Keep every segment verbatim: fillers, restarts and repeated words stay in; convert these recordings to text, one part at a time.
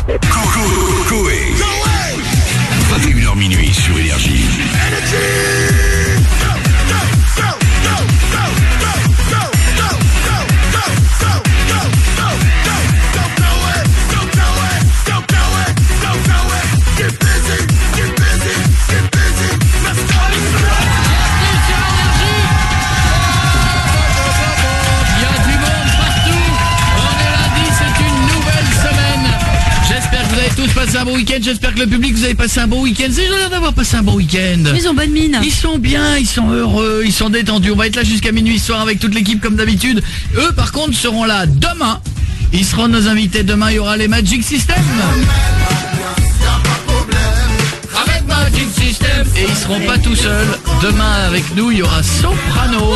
Coé. vingt et une heures minuit sur Énergie. Tous passé un bon week-end, j'espère que le public vous avez passé un bon week-end. Ils ont l'air d'avoir passé un bon week-end. Ils ont bonne mine. Ils sont bien, ils sont heureux, ils sont détendus. On va être là jusqu'à minuit ce soir avec toute l'équipe comme d'habitude. Eux par contre seront là demain. Ils seront nos invités demain, il y aura les Magic System. Avec Magic System. Et ils seront pas tout seuls. Demain avec nous, il y aura Soprano.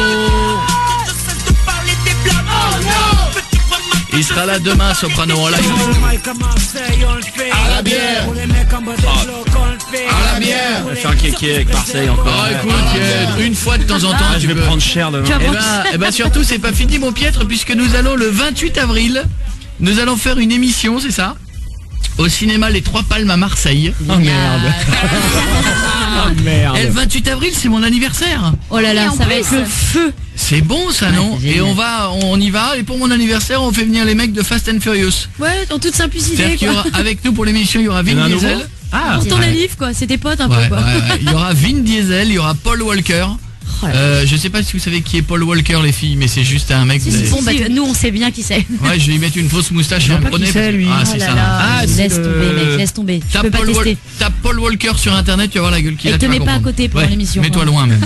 Il sera là demain, Soprano en live. À la bière. À la bière. On va faire un kéké avec Marseille encore. Oh, écoute, euh, une fois de temps en temps, ah, tu je vais peux... prendre cher demain. Eh ben, eh ben surtout, c'est pas fini, mon piètre, puisque nous allons le vingt-huit avril, nous allons faire une émission, c'est ça, au cinéma Les Trois Palmes à Marseille. Oh merde. Oh merde. Et le vingt-huit avril, c'est mon anniversaire. Oh là là, ça va être le feu. C'est bon ça, non? Et on va, on y va, et pour mon anniversière, on fait venir les mecs de Fast and Furious. Ouais, en toute simplicité. C'est-à-dire qu'il y aura, avec nous pour l'émission, il y aura Vin Diesel. Ah, pour ton alif quoi, c'était potes un ouais, peu quoi. Ouais, ouais. Il y aura Vin Diesel, il y aura Paul Walker. Oh euh, je sais pas si vous savez qui est Paul Walker les filles, mais c'est juste un mec. Si, de... bon, bah, nous on sait bien qui c'est. Ouais, je vais lui mettre une fausse moustache et un bonnet. C'est lui. Ah, Oh c'est là ça. là. Ah, laisse le... tomber mec, laisse tomber. Tu peux pas Paul tester. Tape Paul Walker sur internet, tu vas voir la gueule qu'il a. Et te mets pas à côté pour ouais, l'émission. Mets-toi hein. loin même.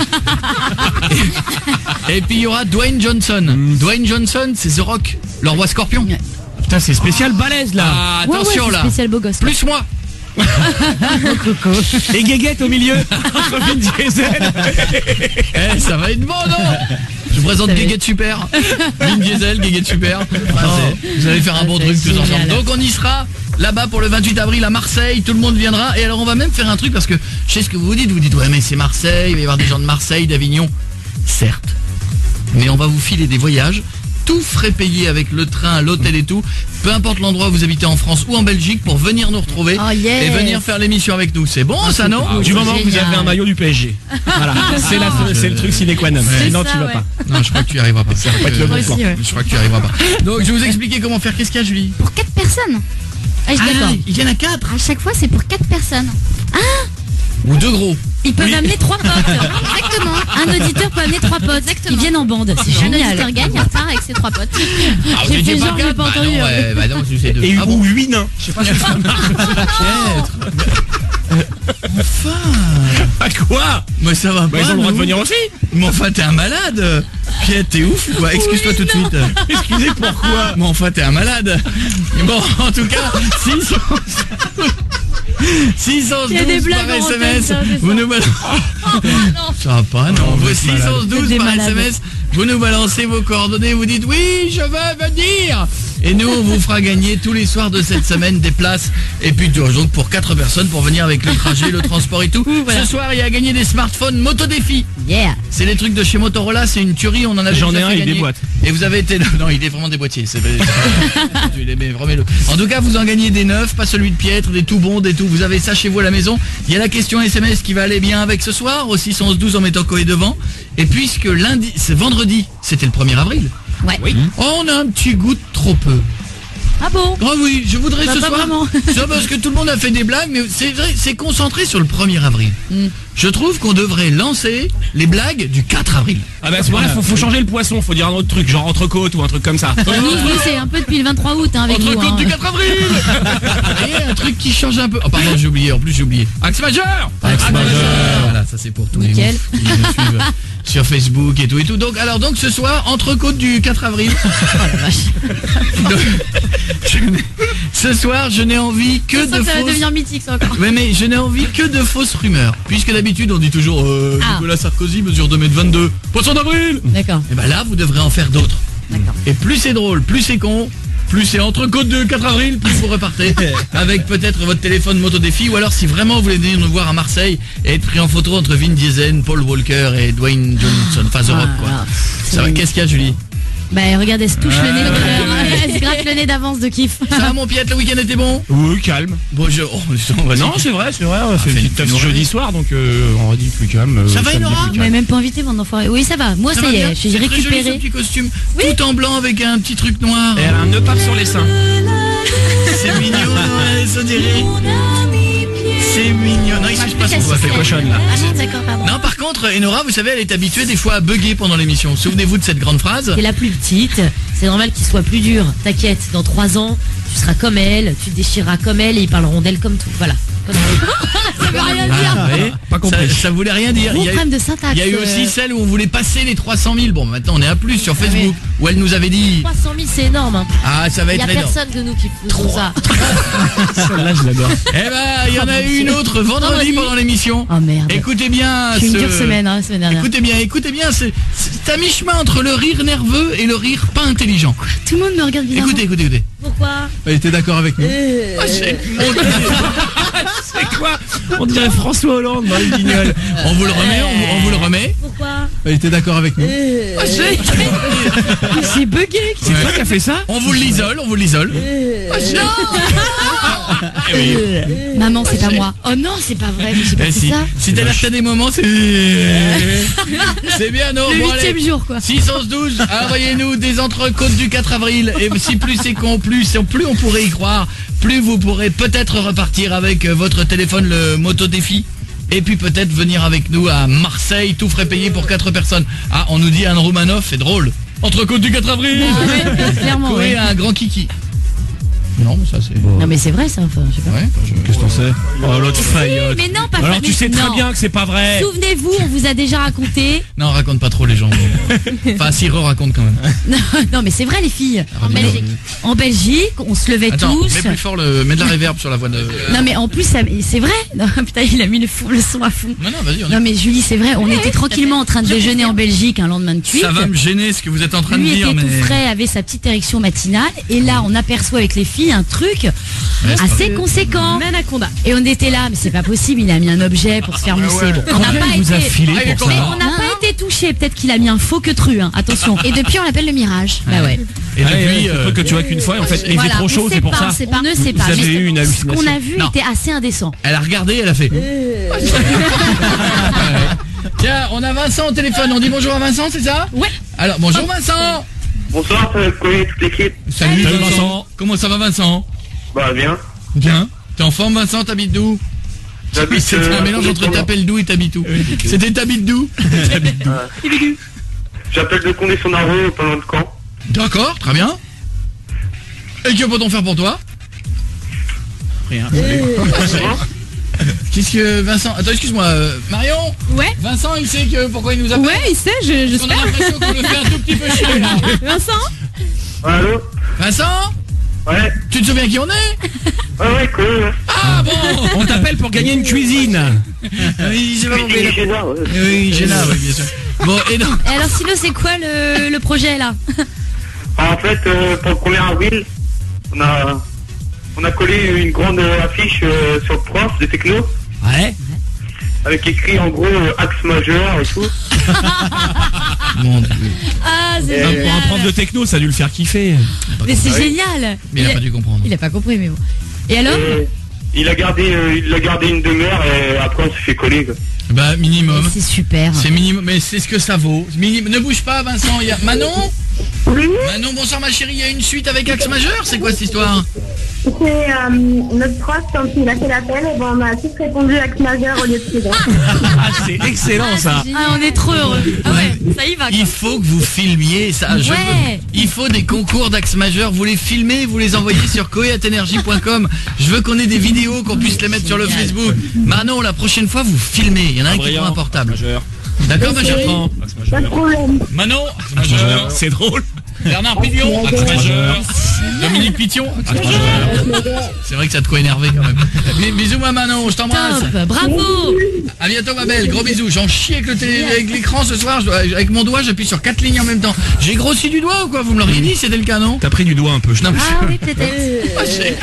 et, et puis il y aura Dwayne Johnson. Mm. Dwayne Johnson, c'est The Rock, le roi Scorpion. Ouais. Putain, c'est spécial balèze là. Ah, attention ouais, ouais, là. Spécial beau gosse. Plus moi. Et Guéguette au milieu entre Vin Diesel. Eh, ça va être bon, non? Je vous présente Guéguette Super. Vin Diesel, Guéguette Super. Ah, vous allez faire un bon truc tous ensemble. Donc on y sera là-bas pour le vingt-huit avril à Marseille. Tout le monde viendra. Et alors on va même faire un truc parce que je sais ce que vous vous dites. Vous dites ouais mais c'est Marseille, il va y avoir des gens de Marseille, d'Avignon. Certes. Mais on va vous filer des voyages. Tout frais payé avec le train, l'hôtel et tout. Peu importe l'endroit où vous habitez en France ou en Belgique pour venir nous retrouver oh yes. et venir faire l'émission avec nous. C'est bon ah, ça non? Ah, du moment que vous avez un maillot du P S G. Voilà, c'est la c'est le truc sine qua non. Sinon tu vas ouais. pas. Non, je crois que tu y arriveras pas. Ça va pas être le bon plan. Ouais. Je crois que tu y arriveras pas. Donc je vais vous expliquer comment faire. Qu'est-ce qu'il y a, Julie? Pour quatre personnes. Ah, ah il y en a quatre. À chaque fois, c'est pour quatre personnes. Ah, ou deux gros. Ils peuvent oui. amener trois potes. Exactement. Un auditeur peut amener trois potes. Exactement. Ils viennent en bande. C'est Un génial. auditeur gagne, il repart avec ses trois potes. Ah, J'ai fait pas genre, j'ai quatre pas bah entendu. non, ouais, bah non, tu sais deux. Et ah, bon. ou huit nains. Je sais pas si ça marche. Enfin. À quoi? Mais ça va bah, pas. Ils ont le droit de nous. venir aussi. Mais enfin, t'es un malade. Pierre, t'es ouf ou quoi? Excuse-toi oui, tout de suite. Excusez pourquoi? Mais enfin, t'es un malade. Bon, en tout cas, six cent douze par S M S, vous nous balancez. Ça va pas, non. six cent douze par S M S, vous nous balancez vos coordonnées, vous dites oui, je veux venir. Et nous, on vous fera gagner tous les soirs de cette semaine des places. Et puis donc pour quatre personnes pour venir avec le trajet, le transport et tout. Voilà. Ce soir, il y a gagné des smartphones Moto Défi. Yeah. C'est les trucs de chez Motorola, c'est une tuerie, on en a J'en ai un, il déboîte. Et vous avez été non, il est vraiment déboîtier. C'est tu les mets vraiment. En tout cas, vous en gagnez des neufs, pas celui de piètre, des tout bons, des tout. Vous avez ça chez vous à la maison. Il y a la question S M S qui va aller bien avec ce soir au six cent douze en mettant Coé devant. Et puisque lundi, c'est vendredi, c'était le premier avril. Ouais. Oui. Oh, on a un petit goût de trop peu. Ah bon? Oh oui, je voudrais bah, ce pas soir. Vraiment. Ça parce que tout le monde a fait des blagues, mais c'est vrai, c'est concentré sur le premier avril. Mm. Je trouve qu'on devrait lancer les blagues du quatre avril. Ah bah à ce moment-là, faut, faut changer le poisson, faut dire un autre truc, genre entrecôte ou un truc comme ça. Nous, nous c'est un peu depuis le vingt-trois août hein, avec nous. Entrecôte Hein. du quatre avril. Et un truc qui change un peu. Oh pardon, j'ai oublié, en plus j'ai oublié. Axe majeur. Axe Axe majeur. Voilà, ça c'est pour tous Nickel. les qui me suivent sur Facebook et tout et tout. Donc alors donc ce soir, entrecôte du quatre avril. Oh la vache. Donc, je n'ai- ce soir, je n'ai envie que Ça, de ça va fausses... devenir mythique ça encore. Ouais, mais je n'ai envie que de fausses rumeurs. Puisque d'habitude, on dit toujours euh, Ah. Nicolas Sarkozy mesure deux mètres vingt-deux. Poisson d'avril. D'accord. Et ben là, vous devrez en faire d'autres. D'accord. Et plus c'est drôle, plus c'est con, plus c'est entrecôte de quatre avril, plus vous repartez avec peut-être votre téléphone Moto Défi. Ou alors si vraiment vous voulez venir nous voir à Marseille et être pris en photo entre Vin Diesel, Paul Walker et Dwayne Johnson, enfin The Rock quoi. Voilà. Ça va, qu'est-ce qu'il y a, Julie? Bah regarde, elle se touche le nez, elle se gratte le nez d'avance de kiff. Ça va mon Piette, le week-end était bon? Oui, calme. Bon, je... Oh, vas-y. Non, c'est vrai, c'est vrai. On a fait fait une une petite petite jeudi soir, donc euh, on va dire plus calme. euh, Ça va, samedi, Nora plus Vous calme. m'avez même pas invité, mon enfoiré. Oui, ça va. Moi, Ça ça, va y bien est, j'ai C'est très joli, ce récupéré. petit costume, tout en blanc avec un petit truc noir. Et elle a un nœud pape sur les seins. C'est mignon, ouais, ça dirait. C'est mignon. Non, il se passe Qu'est-ce quoi, que fait c'est cochonne là. Ah non, d'accord, pardon. Non, par contre, Enora, vous savez, elle est habituée des fois à bugger pendant l'émission. Souvenez-vous de cette grande phrase. C'est la plus petite, c'est normal qu'il soit plus dur. T'inquiète, dans trois ans, tu seras comme elle, tu te déchireras comme elle et ils parleront d'elle comme tout. Voilà. Comme ça veut rien dire. Ah, ouais. Pas compris. Ça, ça voulait rien dire. Gros Il y a eu- problème de syntaxe. Il y a eu aussi euh, celle où on voulait passer les trois cent mille. Bon, maintenant on est à plus sur Facebook, où elle nous avait dit trois cent mille, c'est énorme. Hein. ah, ça va Il y être a énorme. personne de nous qui faisons ça. Celle-là, je l'adore. Eh ben, il y en a eu une autre vendredi Vendredi. pendant l'émission. Oh merde. Écoutez bien C'est une ce- dure semaine, hein, la semaine dernière. Écoutez bien, écoutez bien, c'est c'est à mi-chemin entre le rire nerveux et le rire pas intelligent. Tout le monde me regarde bizarrement. Écoutez, écoutez, écoutez. Pourquoi Elle était d'accord avec nous. Euh, Ah, c'est- C'est quoi? On dirait François Hollande dans les guignols. On vous le remet, on vous, on vous le remet. Pourquoi Elle était d'accord avec nous. Ah, c'est- J'ai bugué. C'est toi qui as fait ça? On vous l'isole, on vous l'isole. Ah, c'est- Eh oui. Maman, c'est pas moi. Oh non, c'est pas vrai. mais J'ai pas Eh fait si, ça. si t'as l'air que t'as des moments, c'est... C'est bien, non? Le Bon, allez. huitième jour, quoi. six onze douze, envoyez-nous des entrecôtes du quatre avril. Et si plus c'est con, plus, plus on pourrait y croire, plus vous pourrez peut-être repartir avec euh, votre téléphone, le Moto Défi. Et puis peut-être venir avec nous à Marseille, tout frais payé pour quatre personnes. Ah, on nous dit Anne Roumanoff, c'est drôle. Entrecôte du quatre avril. Ah ouais, clairement, Courir ouais. à un grand kiki. Non, mais ça c'est... Non mais c'est vrai ça, enfin, je sais pas. Ouais, enfin, je- Qu'est-ce que t'en sais? Oh, l'autre faillotte. Mais non, pas Alors mais tu sais très non. bien que c'est pas vrai. Souvenez-vous, on vous a déjà raconté. Non, raconte pas trop les gens. Enfin, si, re-raconte quand même. Non, non, mais c'est vrai les filles. En dis-le. Belgique, en Belgique, on se levait Attends, tous. mets plus fort le... Mets de la réverb sur la voix de... Non mais en plus, ça- c'est vrai. Non, putain, il a mis le, fou- le son à fond. Non, non, vas-y, on Non est... mais Julie, c'est vrai. On était tranquillement en train de déjeuner en Belgique un lendemain de cuite. Ça va me gêner ce que vous êtes en train de Lui dire, était mais... tout frais, avait sa petite érection matinale, et là on aperçoit avec les filles un truc Ouais, c'est assez conséquent. Anaconda. Et on était là, mais c'est pas possible, il a mis un objet pour se faire mousser. Bon, on n'a Combien pas il vous a été, filé Ah, il est pour mais ça? on n'a pas été touché. Peut-être qu'il a mis un faux que tru, hein. Attention. Et depuis, on l'appelle le mirage. Bah ouais. Et Ouais, depuis... ouais, euh, le truc que tu vois qu'une fois et en fait il fait Voilà, trop on chaud, sait c'est pour pas, ça. on sait pas. On ne sait Vous pas. avez Justement, eu une ce hallucination. qu'on a vu Non. était assez indécent. Elle a regardé, elle a fait... Euh. Tiens, on a Vincent au téléphone, on dit bonjour à Vincent, c'est ça? Ouais. Alors, bonjour Vincent. Bonsoir, ça va coller toute l'équipe. Salut, Salut, Vincent. Vincent. Comment ça va Vincent? Bah bien. Bien. T'es en forme Vincent, t'habites d'où? J'habite, C'était un euh, mélange entre Condé-Sendon. t'appelles d'où et t'habites où? C'était t'habites d'où? J'appelle de Condé-Sendon, pas loin de Caen. D'accord, très bien. Et que peut-on faire pour toi? Rien. Qu'est-ce que Vincent... Attends, excuse-moi, euh, Marion? Ouais. Vincent, il sait que pourquoi il nous appelle? Ouais, il sait, je, On a j'espère. l'impression qu'on le fait un tout petit peu chier là. Vincent Allô? Vincent? Ouais. Tu te souviens qui on est? Ouais, ouais, cool. Ouais. Ah bon? On t'appelle pour gagner une cuisine. Oui, j'ai pas compris. Meeting chez là, ouais. Oui, j'ai là, oui, bien sûr. Bon, et donc... Et alors sinon, c'est quoi le, le projet là? En fait, euh, pour le premier avril, on a, on a collé une grande euh, affiche euh, sur le prof de techno, Ouais. avec écrit en gros euh, axe majeur et tout. Mon Dieu. Ah, c'est Et- Pour un génial. prof de techno, ça a dû le faire kiffer. Mais c'est génial. Mais il a pas dû comprendre. Il a pas compris, mais bon. Et alors? Et il a gardé, euh, il a gardé une demi-heure et après on s'est fait coller. Quoi. Bah, minimum. C'est super. C'est minimum, mais c'est ce que ça vaut. Minim- Ne bouge pas, Vincent. Il y a... Manon? Manon, bonsoir ma chérie. Il y a une suite avec axe majeur. C'est quoi cette histoire? C'est euh, notre prof, quand il a fait l'appel, et ben, on a tous répondu axe majeur au lieu de suivant. Ah, c'est excellent ça. Ah, on est trop heureux. Ah ouais, ça y va. quoi. Il faut que vous filmiez ça. Je Ouais. veux- Il faut des concours d'axe majeur. Vous les filmez, vous les envoyez sur coeatenergie point com. Je veux qu'on ait des vidéos, qu'on puisse les mettre sur le Facebook. Manon, la prochaine fois, vous filmez. Il y en a un qui prend un portable. Majeur. D'accord, ma chérie? Pas de problème. Manon, Majeur. C'est drôle. Bernard Pivon, Axe majeur. Dominique Pition. Ah, c'est vrai que ça a de quoi énerver quand même. Bisous ma Manon, je t'embrasse. Top, bravo. À bientôt ma belle, gros bisous. J'en chie avec le télé, avec l'écran ce soir. Je dois- avec mon doigt, j'appuie sur quatre lignes en même temps. J'ai grossi du doigt ou quoi? Vous me l'auriez dit, c'était le cas, non? T'as pris du doigt un peu, je Non, mais Ah oui, peut-être. Ah, j'ai-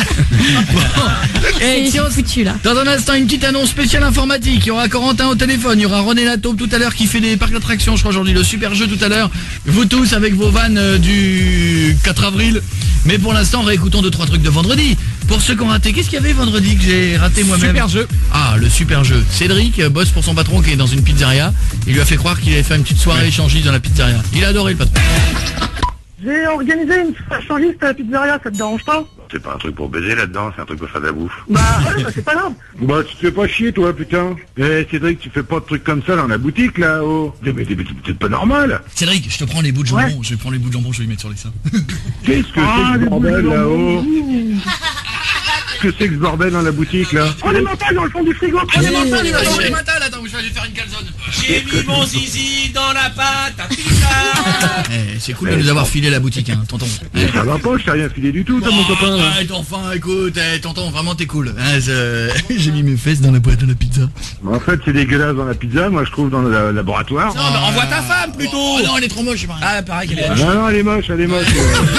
Bon. Et C'est si on- foutu là. Dans un instant, une petite annonce spéciale informatique. Il y aura Corentin au téléphone. Il y aura René Lataupe tout à l'heure qui fait des parcs d'attractions, je crois aujourd'hui. Le super jeu tout à l'heure. Vous tous avec vos vannes euh, du quatre avril. Mais pour l'instant, réécoutons deux trois trucs de vendredi. Pour ceux qui ont raté, qu'est-ce qu'il y avait vendredi que j'ai raté moi-même? Super jeu. Ah, le super jeu. Cédric euh, bosse pour son patron qui est dans une pizzeria. Il lui a fait croire qu'il allait faire une petite soirée échangiste dans la pizzeria. Il a adoré le patron. J'ai organisé une échangiste à la pizzeria, ça te dérange pas? C'est pas un truc pour baiser là-dedans, c'est un truc pour faire de la bouffe. Bah ouais, bah c'est pas grave. Bah tu te fais pas chier toi putain. Eh Cédric, tu fais pas de trucs comme ça dans la boutique là oh. Mais mais t'es peut-être pas normal. Cédric, je te prends les bouts de jambon. Ouais. Je vais prendre les bouts de jambon, je vais les mettre sur les seins. Qu'est-ce que Ah, c'est que les ce bordel boules de là-haut? Qu'est-ce que c'est que ce bordel dans la boutique là? Oh les mentales dans le fond du frigo. Prenez mon pain, il va changer ma talle. Attends, je vais aller faire une calzone. J'ai mis mon zizi dans la pâte à pizza. Eh, c'est cool de nous avoir filé la boutique, hein, tonton. Mais ça va pas, je t'ai rien filé du tout, t'as mon copain là. Arrête, enfin, écoute, eh, tonton, vraiment t'es cool. Hein, c'est- J'ai mis mes fesses dans la boîte de la pizza. En fait, c'est dégueulasse dans la pizza, moi je trouve dans le laboratoire. Non, mais renvoie ta femme plutôt. Oh non, elle est trop moche. Marie. Ah, pareil qu'elle est. Non, non, elle est moche, elle est moche.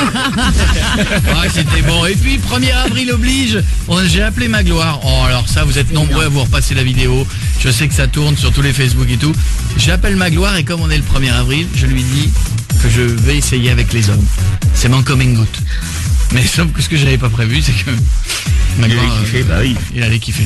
Ouais, c'était bon. Et puis, premier avril oblige, on- j'ai appelé Magloire. Oh, alors ça, vous êtes nombreux à vous repasser la vidéo. Je sais que ça tourne sur tous les Facebook et tout. J'appelle Magloire et comme on est le premier avril, je lui dis que je vais essayer avec les hommes. C'est mon coming out. Mais sauf que ce que j'avais pas prévu, c'est que Magloire, Il allait kiffer, bah oui. il allait kiffer.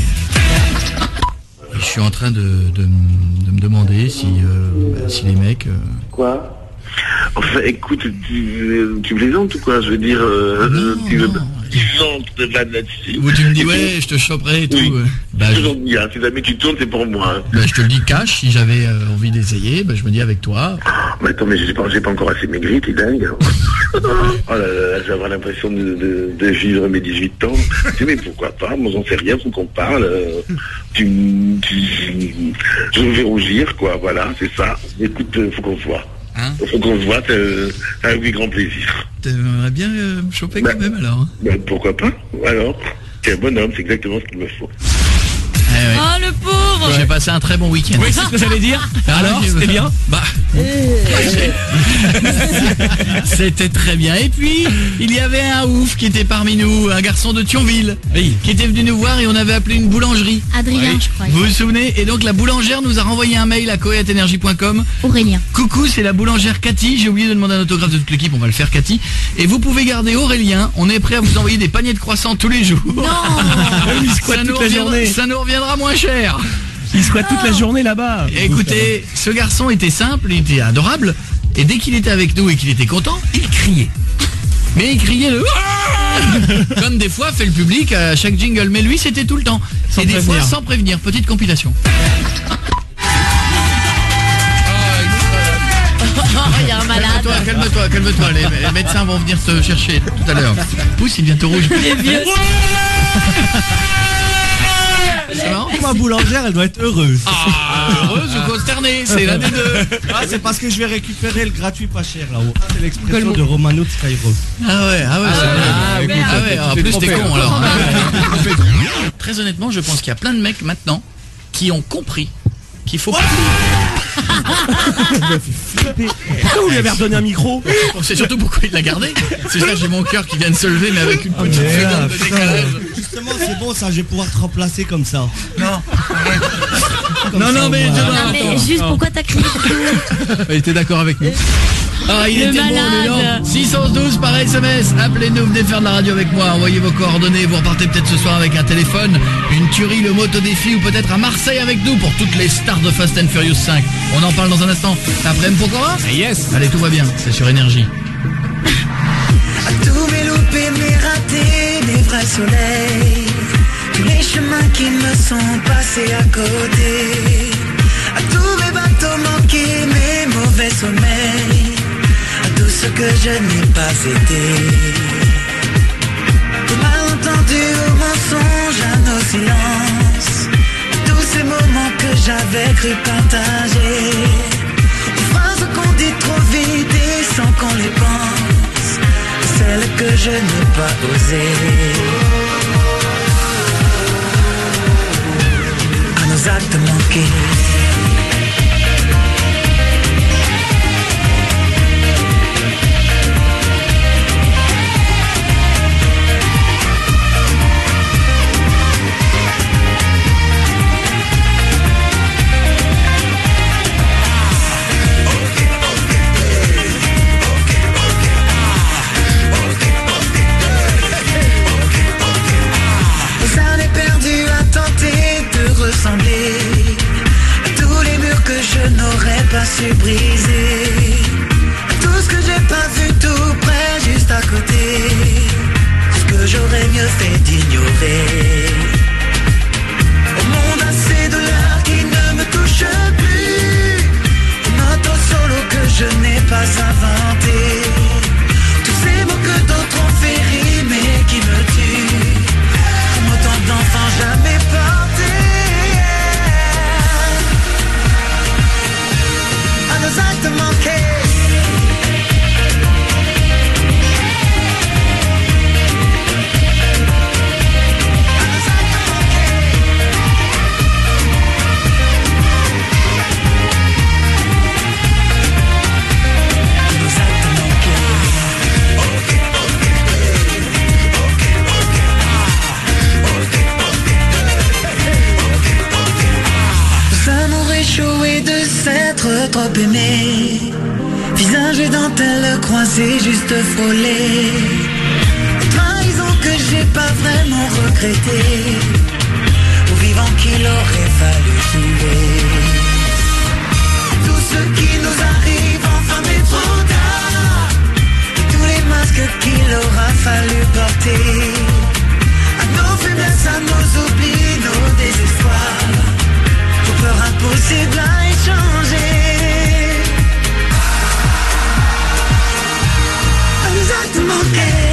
Je suis en train de, de, de me demander si, euh, bah, si les mecs... euh, Quoi? Enfin, écoute, tu, tu plaisantes ou quoi? Je veux dire, euh, Non, tu veux non. tu sens de là là-dessus. Où tu me dis ouais, je te choperai et tout. Oui. euh. Bah, C'est je, toujours bien, si jamais tu tournes, c'est pour moi. hein. bah, je te le dis cash, si j'avais euh, envie d'essayer, bah, je me dis avec toi. Mais attends, mais j'ai pas, j'ai pas encore assez maigri, t'es dingue. Oh là là, là, je vais avoir l'impression de, de, de vivre mes dix-huit ans. Tu sais, mais pourquoi pas? Moi, j'en sais rien, faut qu'on parle. euh, Tu, m- tu, je me fais rougir, quoi, voilà, c'est ça. Écoute, euh, faut qu'on se voit. Hein? Faut qu'on se voit, euh, avec grand plaisir. T'aimerais bien euh, me choper Bah. quand même alors. Hein. Ben, pourquoi pas? Alors, t'es un bonhomme, c'est exactement ce qu'il me faut. Eh ouais. Oh le pauvre. J'ai passé un très bon week-end. Oui, c'est ce que j'allais dire. Alors, j'ai- c'était bien. Bah, c'était très bien. Et puis, il y avait un ouf qui était parmi nous, un garçon de Thionville, Oui. qui était venu nous voir et on avait appelé une boulangerie. Adrien, je crois. Vous vous souvenez? Et donc la boulangère nous a renvoyé un mail à coé arobase énergie point com. Aurélien. Coucou, c'est la boulangère Cathy. J'ai oublié de demander un autographe de toute l'équipe. On va le faire, Cathy. Et vous pouvez garder Aurélien. On est prêt à vous envoyer des paniers de croissants tous les jours. Non. Il squatte ça, nous toute la reviendra, journée. ça nous reviendra moins cher. Il squatte toute la journée là-bas. Écoutez, ce garçon était simple, il était adorable. Et dès qu'il était avec nous et qu'il était content, il criait. Mais il criait le comme des fois fait le public à chaque jingle. Mais lui, c'était tout le temps. Sans et des prévenir. fois sans prévenir. Petite compilation. Oh, il y a un malade. Calme-toi, calme-toi, calme-toi. Les, les médecins vont venir te chercher tout à l'heure. Pousse, il vient tout rouge. C'est marrant. Ma boulangère, elle doit être heureuse. Ah, heureuse ou consternée, c'est l'un des deux. Ah, c'est parce que je vais récupérer le gratuit pas cher là-haut. C'est l'expression de Romano de Skyrock. Ah ouais, ah ouais, c'est vrai. Ah, Ah, écoute, ouais, en tu t'es plus trompé, t'es con hein. alors. Très honnêtement, je pense qu'il y a plein de mecs maintenant qui ont compris qu'il faut... Pourquoi vous lui avez redonné un micro? On sait surtout pourquoi il l'a gardé. C'est ça, j'ai mon cœur qui vient de se lever, mais avec une petite merde, seconde de putain. décalage. Justement, c'est bon ça, je vais pouvoir te remplacer comme ça. Non. Comme Non, ça, non, au mais moins. je- Non, mais juste pourquoi t'as crié? Il était d'accord avec nous. Ah, il Le était bon, le malade. non. six cent douze par S M S. Appelez-nous, venez faire de la radio avec moi. Envoyez vos coordonnées. Vous repartez peut-être ce soir avec un téléphone, une tuerie, le moto-défi ou peut-être à Marseille avec nous pour toutes les stars de Fast and Furious cinq. On en parle dans un instant. Après M. Pokora? Yes. Allez, tout va bien. C'est sur Énergie. À tous mes loupés, mes ratés, mes vrais soleils, tous les chemins qui me sont passés à côté, à tous mes bateaux manqués, mes mauvais sommeils, à tout ce que je n'ai pas été. Tout malentendu aux mensonges, à nos silences, tous ces moments que j'avais cru partager, aux phrases qu'on dit trop vite et sans qu'on les pense, celles que je n'ai pas osé. À nos actes manqués. Ressembler à tous les murs que je n'aurais pas su briser, à tout ce que j'ai pas vu tout près, juste à côté, ce que j'aurais mieux fait d'ignorer. Au monde assez de l'air qui ne me touche plus, une auto solo que je n'ai pas inventé, tous ces mots que d'autres ont fait rimer qui me tuent, comme autant d'enfants jamais portés. Nos actes manqués. Échoué de s'être trop aimé, visage et dentelle croisée juste frôlé, trahison que j'ai pas vraiment regretté, au vivant qu'il aurait fallu tuer. Tout ce qui nous arrive enfin mais trop tard, et tous les masques qu'il aura fallu porter, à nos faiblesses, à nos oublis, nos désespoirs, peur impossible à échanger. À nos actes manqués.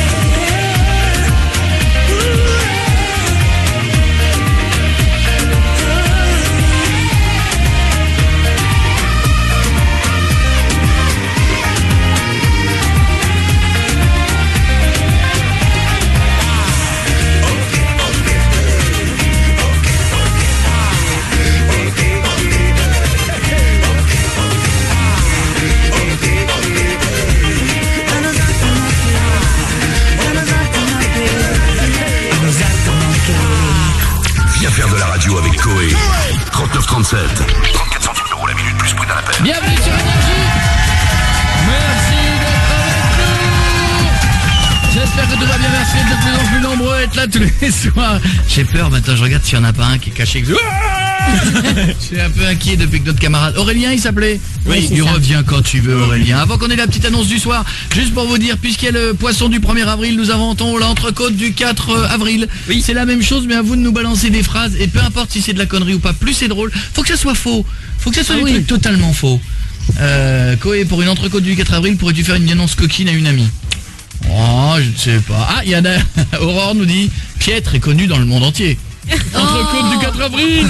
Faire de la radio avec Koé. trente-neuf trente-sept. trente-quatre centimes d'euros la minute plus prix d'un appel. Bienvenue sur Énergie. Merci d'être avec nous. J'espère que tout va bien. Merci d'être de plus en plus nombreux à être là tous les soirs. J'ai peur maintenant, je regarde s'il n'y en a pas un qui est caché. Je suis un peu inquiet depuis que notre camarade Aurélien il s'appelait. Oui, il revient quand tu veux Aurélien. Avant qu'on ait la petite annonce du soir, juste pour vous dire, puisqu'il y a le poisson du premier avril, nous inventons l'entrecôte du quatre avril. Oui, c'est la même chose, mais à vous de nous balancer des phrases. Et peu importe si c'est de la connerie ou pas, plus c'est drôle, faut que ça soit faux. Faut que ça soit ah, du oui. truc totalement faux. euh, Koé, pour une entrecôte du quatre avril, pourrais-tu faire une annonce coquine à une amie? Oh, je ne sais pas. Ah, il y en a. Aurore nous dit, Pietre est connu dans le monde entier. Entrecôte oh. du quatre avril.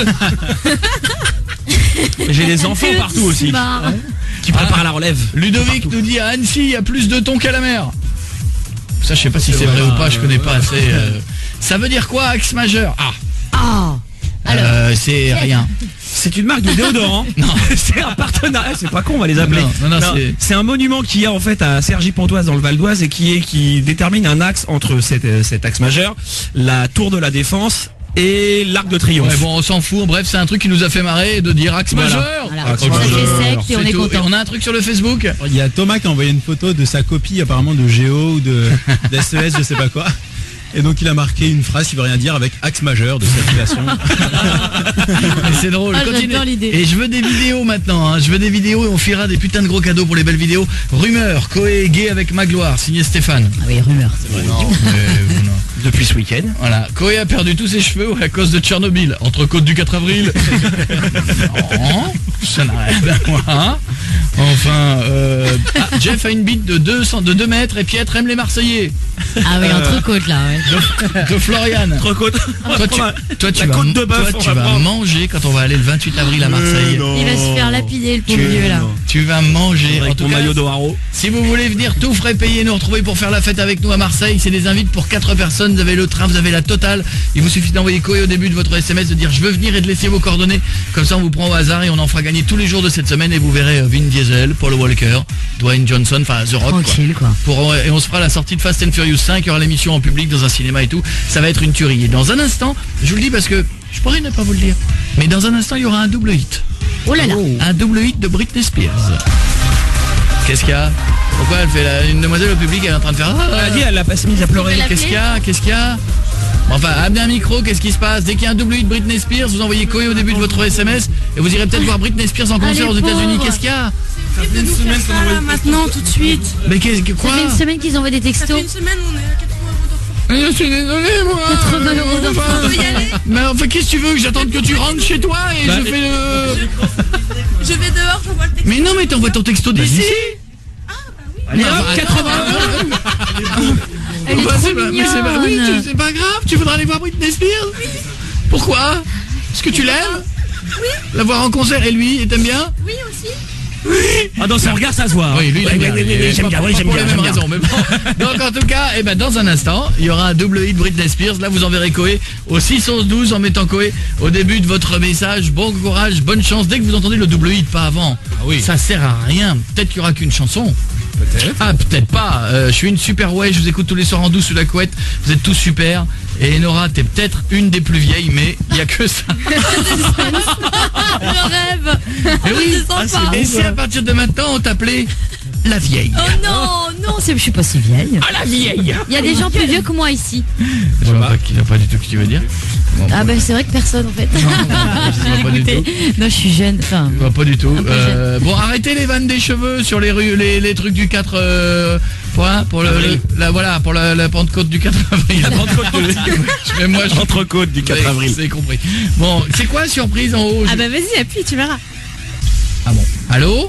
J'ai des enfants partout aussi. Ouais. Qui préparent ah. la relève. Ludovic partout. Nous dit à Annecy, il y a plus de thon qu'à la mer. Ça, je sais pas si c'est vrai, vrai ou pas, je connais pas assez. Euh... Ça veut dire quoi, axe majeur? Ah. Ah. Euh, c'est rien. C'est une marque de déodorant. Non, c'est un partenariat. C'est pas con, on va les appeler. Non, non, non, c'est... c'est un monument qui est en fait à Cergy-Pontoise dans le Val d'Oise et qui est qui détermine un axe entre cet, cet axe majeur, la Tour de la Défense et l'Arc de Triomphe. Ouais, bon, on s'en fout. Bref, c'est un truc qui nous a fait marrer de dire axe voilà. majeur. Voilà. Axe on majeur. Est sect et on est content. On a un truc sur le Facebook. Il y a Thomas qui a envoyé une photo de sa copie apparemment de Géo ou de d'S E S, je sais pas quoi. Et donc il a marqué une phrase qui veut rien dire avec axe majeur de circulation. C'est drôle. Ah, j'adore l'idée. Et je veux des vidéos maintenant. Hein. Je veux des vidéos et on filera des putains de gros cadeaux pour les belles vidéos. Rumeur, Koé gay avec Magloire, signé Stéphane. Ah oui, rumeur. C'est vrai. Non, mais, non. Depuis ce week-end. Voilà. Koé a perdu tous ses cheveux à cause de Tchernobyl. Entrecôte du quatre avril. Non, ça n'a rien à voir. Enfin, euh, ah, Jeff a une bite de deux mètres et Pietre aime les Marseillais. Ah oui, entre côtes là, ouais. De, de Florian. Côte. Toi, tu, toi, tu La vas, côte de bœuf, toi, on tu va vas prendre. manger quand on va aller le vingt-huit avril à Marseille. Il va se faire lapider le pauvre vieux là. Tu vas manger. Avec En tout ton cas, maillot d'Oharo. si vous voulez venir tout frais payer, nous retrouver pour faire la fête avec nous à Marseille, c'est des invites pour quatre personnes. Vous avez le train, vous avez la totale. Il vous suffit d'envoyer Koé au début de votre S M S, de dire je veux venir et de laisser vos coordonnées. Comme ça, on vous prend au hasard et on en fera gagner tous les jours de cette semaine. Et vous verrez euh, Vin Diesel, Paul Walker, Dwayne Johnson, enfin The Rock. Tranquille quoi. Pour, et on se fera la sortie de Fast and Furious cinq, il y aura l'émission en public dans un cinéma et tout, ça va être une tuerie. Et dans un instant, je vous le dis parce que je pourrais ne pas vous le dire, mais dans un instant il y aura un double hit. Oh là là. Un double hit de Britney Spears. Qu'est-ce qu'il y a? Pourquoi elle fait la, une demoiselle au public, elle est en train de faire ah, Elle a dit, elle l'a pas se mise à pleurer. qu'est-ce qu'il y a? Qu'est-ce qu'il y a? Enfin, amenez un micro, qu'est-ce qui se passe? Dès qu'il y a un double hit Britney Spears, vous envoyez Koé au début de votre S M S et vous irez peut-être voir Britney Spears en concert Allez, aux États-Unis. pauvre. Qu'est-ce qu'il y a? Ça fait une semaine qu'on envoie maintenant, tout de suite. Mais qu'est-ce que quoi? Ça fait une semaine qu'ils envoient des Ça textos. fait une semaine, on est à quatre-vingts euros d'enfant. Je suis désolé moi. quatre-vingts euros d'enfant. On peut y aller. Mais enfin qu'est-ce que tu veux? Que j'attende que tu rentres chez toi et Bah, je fais le... Je vais dehors, j'envoie le texte. Mais non mais t'envoies ton texto d'ici. Elle est Non, là, quatre-vingts. Elle est Bah, trop c'est pas- mais c'est pas, oui, mignonne. tu- c'est pas grave, tu voudrais aller voir Britney Spears? Pourquoi? Est-ce que tu l'aimes? Oui. La voir en concert et lui, et t'aimes bien? Oui, aussi. Ah, dans son regard, ça se voit. Oui, lui, il Oui, aime oui, bien. oui, oui, Et j'aime pas- bien, pas oui, j'aime pour bien, les j'aime mêmes bien. raisons, mais bon. Donc en tout cas, eh ben, dans un instant, il y aura un double hit Britney Spears. Là, vous enverrez Koé au six onze douze en mettant Koé au début de votre message. Bon courage, bonne chance. Dès que vous entendez le double hit, pas avant. oui. Ça sert à rien. Peut-être qu'il y aura qu'une chanson. Peut-être. Ah, peut-être pas. Euh, je suis une super ouais, je vous écoute tous les soirs en douce sous la couette. Vous êtes tous super. Et Nora, t'es peut-être une des plus vieilles, mais il y a que ça. Le rêve. Et oui. C'est sympa. Et si à partir de maintenant, on t'appelait la vieille. Oh non, non, c'est- je suis pas si vieille. Ah, la vieille. Il y a des gens plus vieux que moi ici. Je vois pas, qui- je vois pas du tout ce que tu veux dire. Bon, Ah bah c'est vrai que personne en fait. je vois pas du Écoutez, tout. non, je suis jeune. Enfin, Je vois pas du tout. Un peu Euh, bon, arrêtez les vannes des cheveux sur les rues, les, les trucs du quatre euh, pour, hein, pour le, Avril. le- la voilà pour la, la Pentecôte du quatre avril. La Pentecôte de- Mais moi, je Entrecôte du quatre avril. C'est compris. Bon, c'est quoi surprise en haut? Ah bah vas-y, appuie, tu verras. Ah bon. Allô?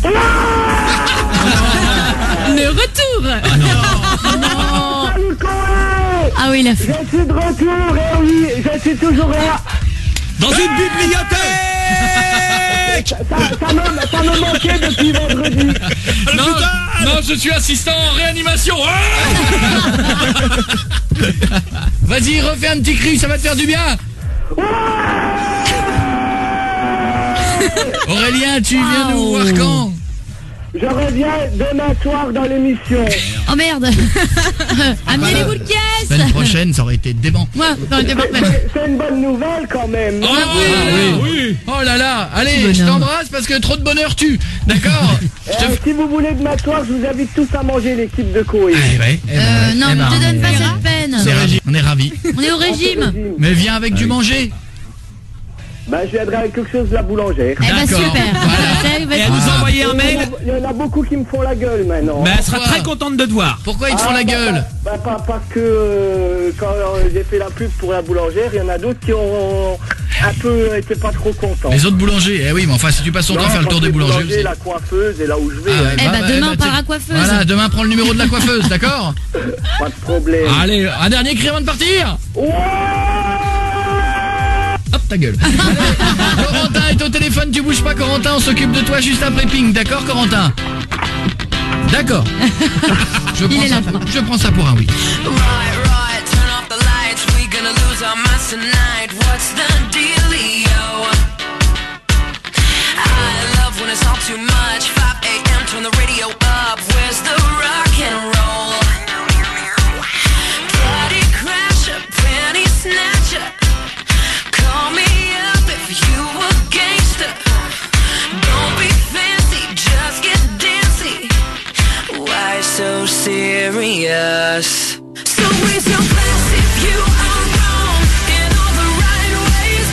Le retour. Ah non. non. Salut Koé. Ah oui, il a fait. Je suis de retour et oui, je suis toujours là. Dans une bibliothèque. Ça, ça, me, ça me manquait depuis vendredi. Non, non, je suis assistant en réanimation. Ah Vas-y, refais un petit cri, ça va te faire du bien. Aurélien, tu viens nous voir quand? Je reviens demain soir dans l'émission. Oh merde. Amenez les boules de La semaine caisse. prochaine, ça aurait été dément. Moi, ça aurait été parfait. C'est c'est une bonne nouvelle quand même. Oh oui, oui. Oh là là, allez, je t'embrasse parce que trop de bonheur tue. D'accord. Euh, si vous voulez demain soir, je vous invite tous à manger l'équipe de Koé. Eh ouais, eh ben, Euh, non, eh ben, ne te donne pas on est- cette peine. on est ravis. On est ravis. On est au régime. Mais viens avec du manger. Bah, je viendrai avec quelque chose de la boulangère. Eh ben D'accord. super. Ça, Et vas-y. elle nous a envoyé un mail. Il y en a beaucoup qui me font la gueule maintenant. Mais elle sera Pourquoi très contente de te voir. Pourquoi ils te font Ah, la bah, gueule? bah, bah, pas- Parce que euh, quand euh, j'ai fait la pub pour la boulangère, il y en a d'autres qui ont un peu été pas trop contents. Les autres boulangers. Eh oui, mais enfin, si tu passes ton temps à faire le tour des boulangers aussi. La coiffeuse et là où je vais. Ah ouais, hein. Eh bah, bah bah, demain bah, on parlera tu- coiffeuse. Voilà, demain prends le numéro de la coiffeuse, d'accord? Pas de problème. Allez, un dernier cri avant de partir. Hop, ta gueule. Allez, Corentin est au téléphone, tu bouges pas, Corentin, on s'occupe de toi juste après Ping, d'accord, Corentin? D'accord. Je prends, est ça là. pour, je prends ça pour un oui. Right, right, turn off the lights. We gonna lose our minds tonight. What's the dealio? I love when it's all too much. five a.m. turn the radio up. Where's the rock and roll? Party crasher, penny snatcher. Call me up if you a gangster. Don't be fancy, just get dancy. Why so serious? So raise your glass if you are wrong in all the right ways.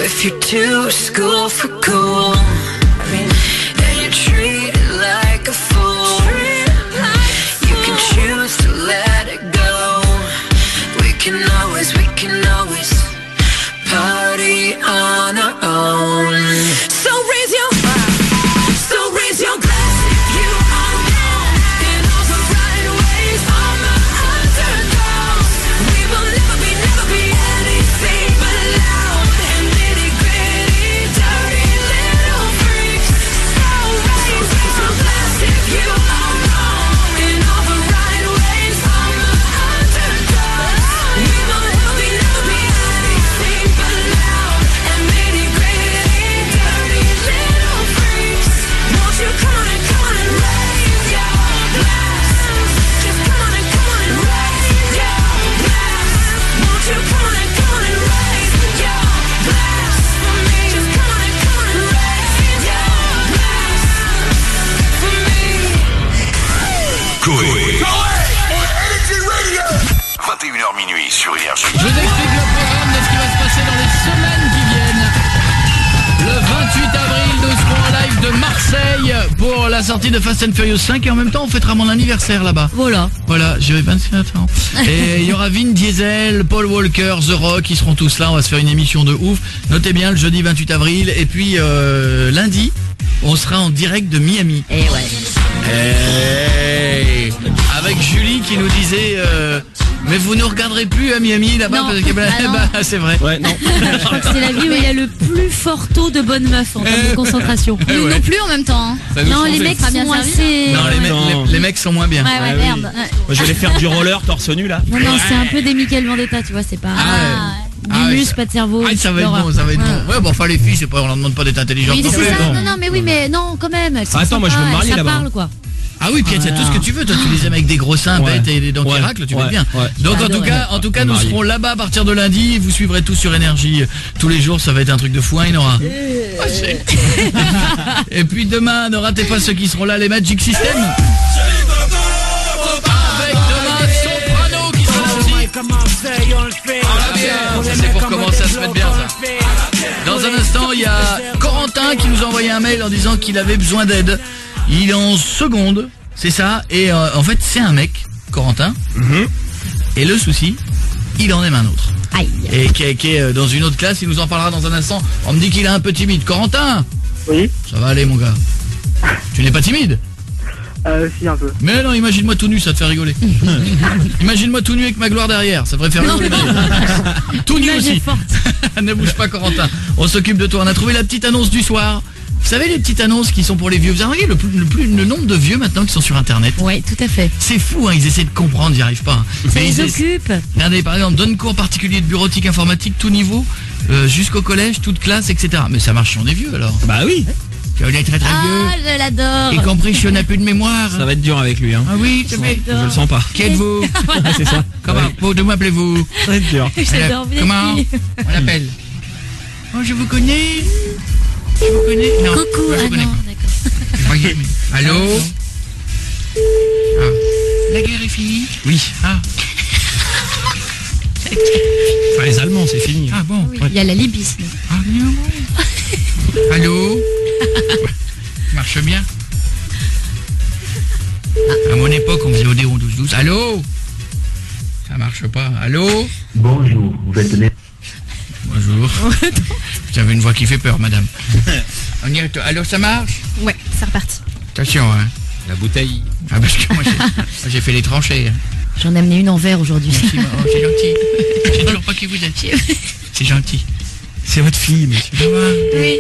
if you're too school for cool, and you're treated like a fool, you can choose to let it go. We can always, we can always party on our own. So raise your, so raise your glass if you are wrong in all the right ways. All the underdogs, we will never be, never be anything but loud and nitty gritty, dirty little freaks. So raise, raise your glass if you are wrong in all the right ways. All the underdogs, we will never be, never be anything but loud and nitty gritty, dirty little freaks. Won't you come on and come on and raise your glass? Just come on and come on and raise your glass. Won't you come on and come on and raise your glass for me? Just come on and come on and raise your glass for me. Coé. vingt et une heures minuit sur Énergie. Je vous explique le programme de ce qui va se passer dans les semaines qui viennent. Le vingt-huit avril, nous serons en live de Marseille pour la sortie de Fast and Furious cinq et en même temps on fêtera mon anniversaire là-bas. Voilà. Voilà, j'ai vingt-sept ans. Et il y aura Vin Diesel, Paul Walker, The Rock, ils seront tous là, on va se faire une émission de ouf. Notez bien le jeudi vingt-huit avril et puis euh, lundi, on sera en direct de Miami. Et ouais. Hey, avec Julie qui nous disait euh, mais vous ne regarderez plus à Miami là-bas Non. parce que bah, Ah non. bah, c'est vrai. Ouais, non. Je crois que c'est la vie où il y a le plus fort taux de bonnes meufs en termes de concentration. Eh Nous ouais. non plus en même temps. hein. Ça nous Non, change. les mecs Pas bien sont servi. assez... Non, les, mecs- Non. les- les mecs sont moins bien. Ouais, ouais, Ah oui. merde. Ouais. Moi, je vais aller faire du roller torse nu là. Non, non, c'est un peu des Michael Vendetta, tu vois, c'est pas... Ah, Du Ah ouais, muscle, ça- pas de cerveau. Ah, ça va être l'horreur. bon, ça va être Ouais. bon. Ouais, bon, enfin les filles, c'est pas, on leur demande pas d'être intelligentes oui, non c'est plus. ça. Bon. Non, non, mais oui, mais non, quand même. elles sont Attends, moi, je veux me sympas, marier Ça là-bas. parle, quoi. Ah oui, puis il y a tout ce que tu veux. Toi, tu les aimes avec des gros seins, Ouais. bêtes et des dents qui Ouais. raclent, tu vas Ouais. bien. Ouais. Donc en J'adore. tout cas, en tout cas, nous Marié. serons là-bas à partir de lundi. Vous suivrez tout sur Énergie tous les jours. Ça va être un truc de fou, hein, Nora. Ah, c'est- Et puis demain, ne ratez pas ceux qui seront là, les Magic System. Avec demain Soprano qui sera là aussi. Ah, bien. Ça, c'est pour commencer à se mettre bien, ça. Dans un instant, il y a Corentin qui nous a envoyé un mail en disant qu'il avait besoin d'aide. Il est en seconde, c'est ça. Et euh, en fait, c'est un mec, Corentin. Et le souci, il en aime un autre. Aïe. Et qui est, qui est euh, dans une autre classe, il nous en parlera dans un instant. On me dit qu'il est un peu timide. Corentin, Oui, ça va aller, mon gars. Tu n'es pas timide? euh, si, un peu. Mais non, imagine-moi tout nu, ça te fait rigoler. Imagine-moi tout nu avec ma gloire derrière, ça devrait faire rigoler. Tout nu L'image aussi. est forte. Ne bouge pas, Corentin. On s'occupe de toi. On a trouvé la petite annonce du soir. Vous savez, les petites annonces qui sont pour les vieux. Vous avez remarqué le, plus- le, plus- le nombre de vieux maintenant qui sont sur Internet? Ouais, tout à fait. C'est fou, hein, ils essaient de comprendre, ils n'y arrivent pas. hein. Ça Mais les ils essaient- occupe. Regardez, par exemple, donne cours particulier de bureautique informatique, tout niveau, euh, jusqu'au collège, toute classe, et cetera. Mais ça marche si on est vieux, alors. Bah oui. Si on est très très Ah, vieux, je l'adore. y compris si on n'a plus de mémoire. Ça va être dur avec lui, hein. Ah oui, c'est vrai. Je le sens pas. Qui êtes-vous? Ah, c'est ça. Comment vous, comment appelez-vous? Ça va être dur. J'adore, vous êtes Comment qui on l'appelle? Oh, je vous connais. Je vous connais. Non. Coucou, Moi, je ah vous connais non, pas. d'accord. Voyez, mais- Allô? Ah. La guerre est finie? Oui. Ah, Enfin, les Allemands, c'est fini. ah bon. Oui, il y a la Libye, sinon. Ah, non. Allô? Marche bien? À mon époque, on faisait Odéon douze douze. Allô? Ça marche pas. Allô? Bonjour, vous êtes né. Bonjour. Vous avez une voix qui fait peur, madame. On y est. Allô, ça marche? Ouais, c'est reparti. Attention, hein. La bouteille. Ah, parce que moi, j'ai, moi, j'ai fait les tranchées. hein. J'en ai amené une en verre aujourd'hui. Merci, ma- oh, c'est gentil. Je sais toujours pas qui vous êtes. C'est gentil. C'est votre fille, monsieur. Ça va? Oui.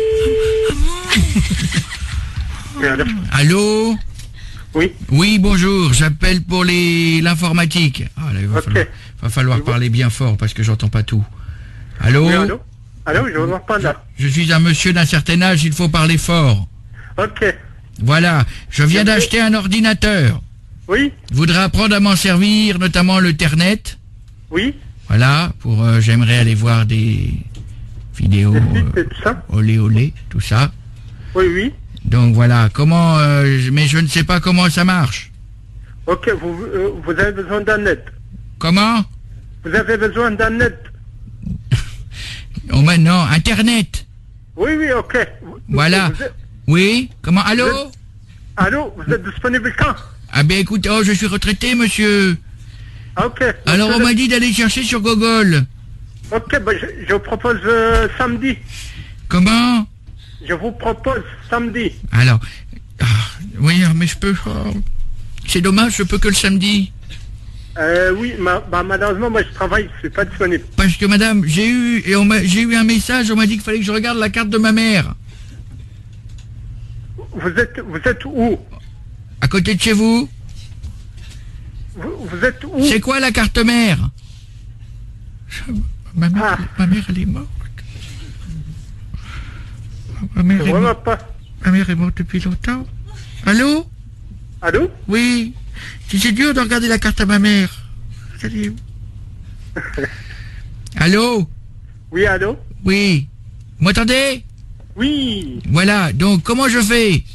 Allô? Oui. Oui, bonjour. J'appelle pour les l'informatique. Ah, là, il va Ok. falloir, va falloir parler bien fort parce que j'entends pas tout. Allô? Oui, allô Allô, je vous entends là. Je suis un monsieur d'un certain âge, il faut parler fort. Ok. Voilà, je viens d'acheter un ordinateur. Oui, Je voudrais apprendre à m'en servir, notamment le Ternet. oui, Voilà, pour euh, j'aimerais aller voir des vidéos des sites euh, et tout ça. olé olé, tout ça. Oui, oui. Donc voilà, comment euh, je- mais je ne sais pas comment ça marche. Ok, vous, euh, vous avez besoin d'un net. Comment? Vous avez besoin d'un net. Oh, maintenant, Internet. Oui, oui, ok. Voilà. Vous êtes- Oui. Comment? Allô? Vous êtes- Allô, vous êtes disponible quand? Ah ben écoute, oh, je suis retraité, monsieur. Ah, ok. Alors on Donc, m'a dit d'aller chercher sur Google. Ok, bah, je, je vous propose euh, samedi. Comment? Je vous propose samedi. Alors, ah, oui, mais je peux. oh, c'est dommage, je peux que le samedi. Euh, oui, ma, bah, malheureusement, moi, je travaille, je suis pas disponible. Parce que madame, j'ai eu et on m'a, j'ai eu un message, on m'a dit qu'il fallait que je regarde la carte de ma mère. Vous êtes, vous êtes où? À côté de chez vous? Vous, vous êtes où? C'est quoi la carte mère? Je- ma, mère ma mère, elle est morte. Ma mère, C'est est vraiment morte. pas. Ma mère est morte depuis longtemps. Allô? Allô? Oui. Si c'est dur de regarder la carte à ma mère. Vous allez où? Allô? Oui, allô? Oui. Vous m'entendez? Oui. Voilà, donc comment je fais?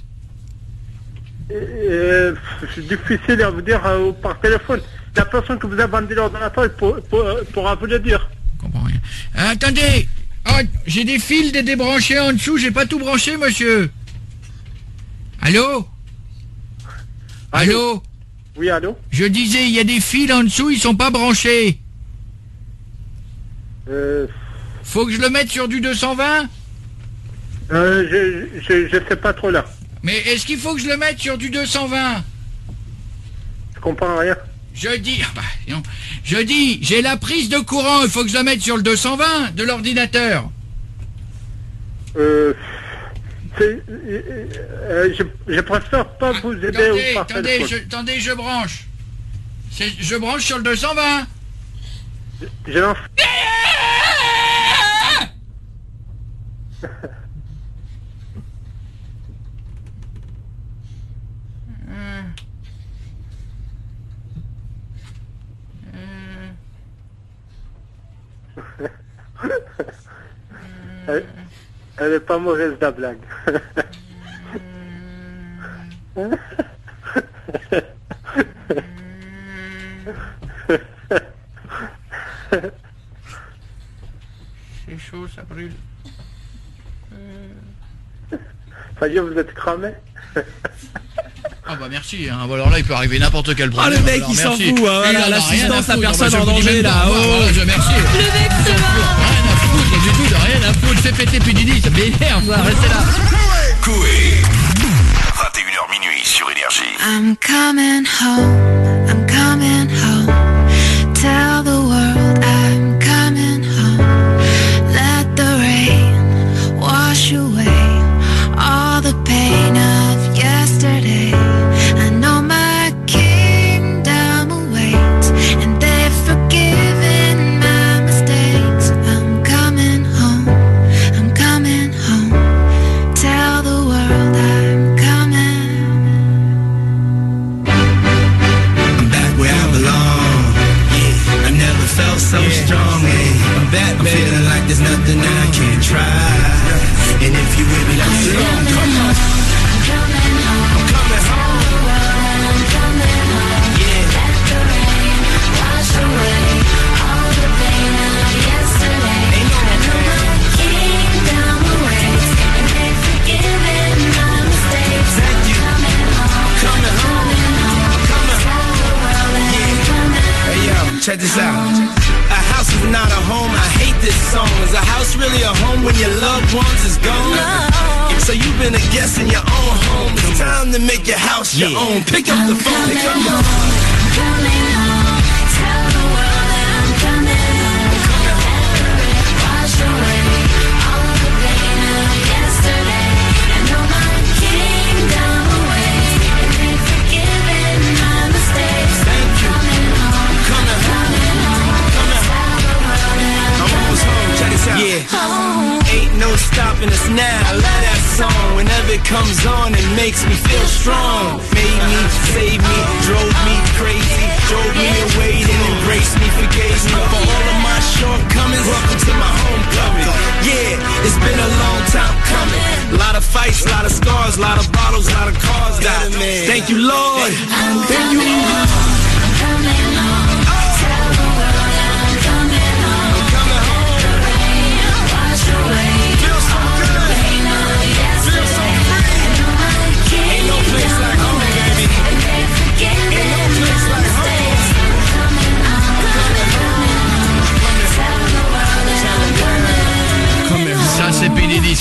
Euh, c'est difficile à vous dire euh, par téléphone. La personne que vous avez vendu l'ordinateur pour, pour, pourra vous le dire. Ah, attendez. Oh, j'ai des fils de débranchés en dessous, j'ai pas tout branché, monsieur. Allô? Allô? Oui, allô? Je disais, il y a des fils en dessous, ils sont pas branchés. Euh, Faut que je le mette sur du deux cent vingt? euh, je, je, je sais pas trop là. Mais est-ce qu'il faut que je le mette sur du deux cent vingt? Je comprends rien. Je dis, ah bah, non. Je dis, j'ai la prise de courant, il faut que je la mette sur le deux cent vingt de l'ordinateur. Euh, c'est, euh, euh, je, je préfère pas vous aider Attendez, au par attendez, téléphone. je, attendez, je branche. C'est- Je branche sur le deux cent vingt. Je lance. elle, elle est pas mauvaise la blague. C'est chaud, ça brûle. Ça y est, vous êtes cramé. Ah bah merci, hein. Alors là il peut arriver n'importe quel problème. Ah, le mec, Alors, il s'en merci. fout, hein, Il voilà, en a l'assistance rien à foutre. personne Ah bah, je en vous dis danger, même là, pas. oh. Voilà, je merci. Le mec se va. Rien à foutre, du tout, de rien à foutre. Fais péter P. Diddy, ça m'énerve, moi, restez là. Coué. vingt et une heures minuit sur Énergie. I'm coming home, I'm coming home. Tell the world I'm coming home. Let the rain wash away all the pain of yesterday. I know my kingdom awaits, and they've forgiven my mistakes. I'm coming home, I'm coming home. Tell the world I'm coming. I'm back where I belong. Yeah, I never felt so strong. Yeah. I'm back, I'm feeling like there's nothing I can't try. And if you with me, let's go. Come on. I'm coming home. I'm coming home. I'm coming home. Yeah. Let the rain wash away all the pain of yesterday. Ain't no I know my kingdom awaits, and they've forgiven my mistakes. Thank you. Coming home. Coming home. I'm coming home. Yeah. Hey yo, check this out. A house is not a home, I hate this song. Is a house really a home when your loved ones is gone? No. So you've been a guest in your own home. It's time to make your house your yeah. own. Pick up the phone and come on. I'm coming home. Tell the world that I'm coming home. I'm coming home. Wash away all the pain of yesterday. I know my kingdom awaits, and they've forgiven my mistakes. Thank you. Coming home. Coming home. I'm almost home, check this out. Yeah, home. Ain't no stopping us now. I love that song. Whenever it comes on, it makes me feel strong. Made me, saved me, drove me crazy, drove me away, then embraced me, forgave me for all of my shortcomings. Welcome to my homecoming. Yeah, it's been a long time coming. A lot of fights, a lot of scars, a lot of bottles, a lot of cars died. Thank you, Lord. Thank you. I'm coming home. Tell the world I'm coming home. I'm coming home.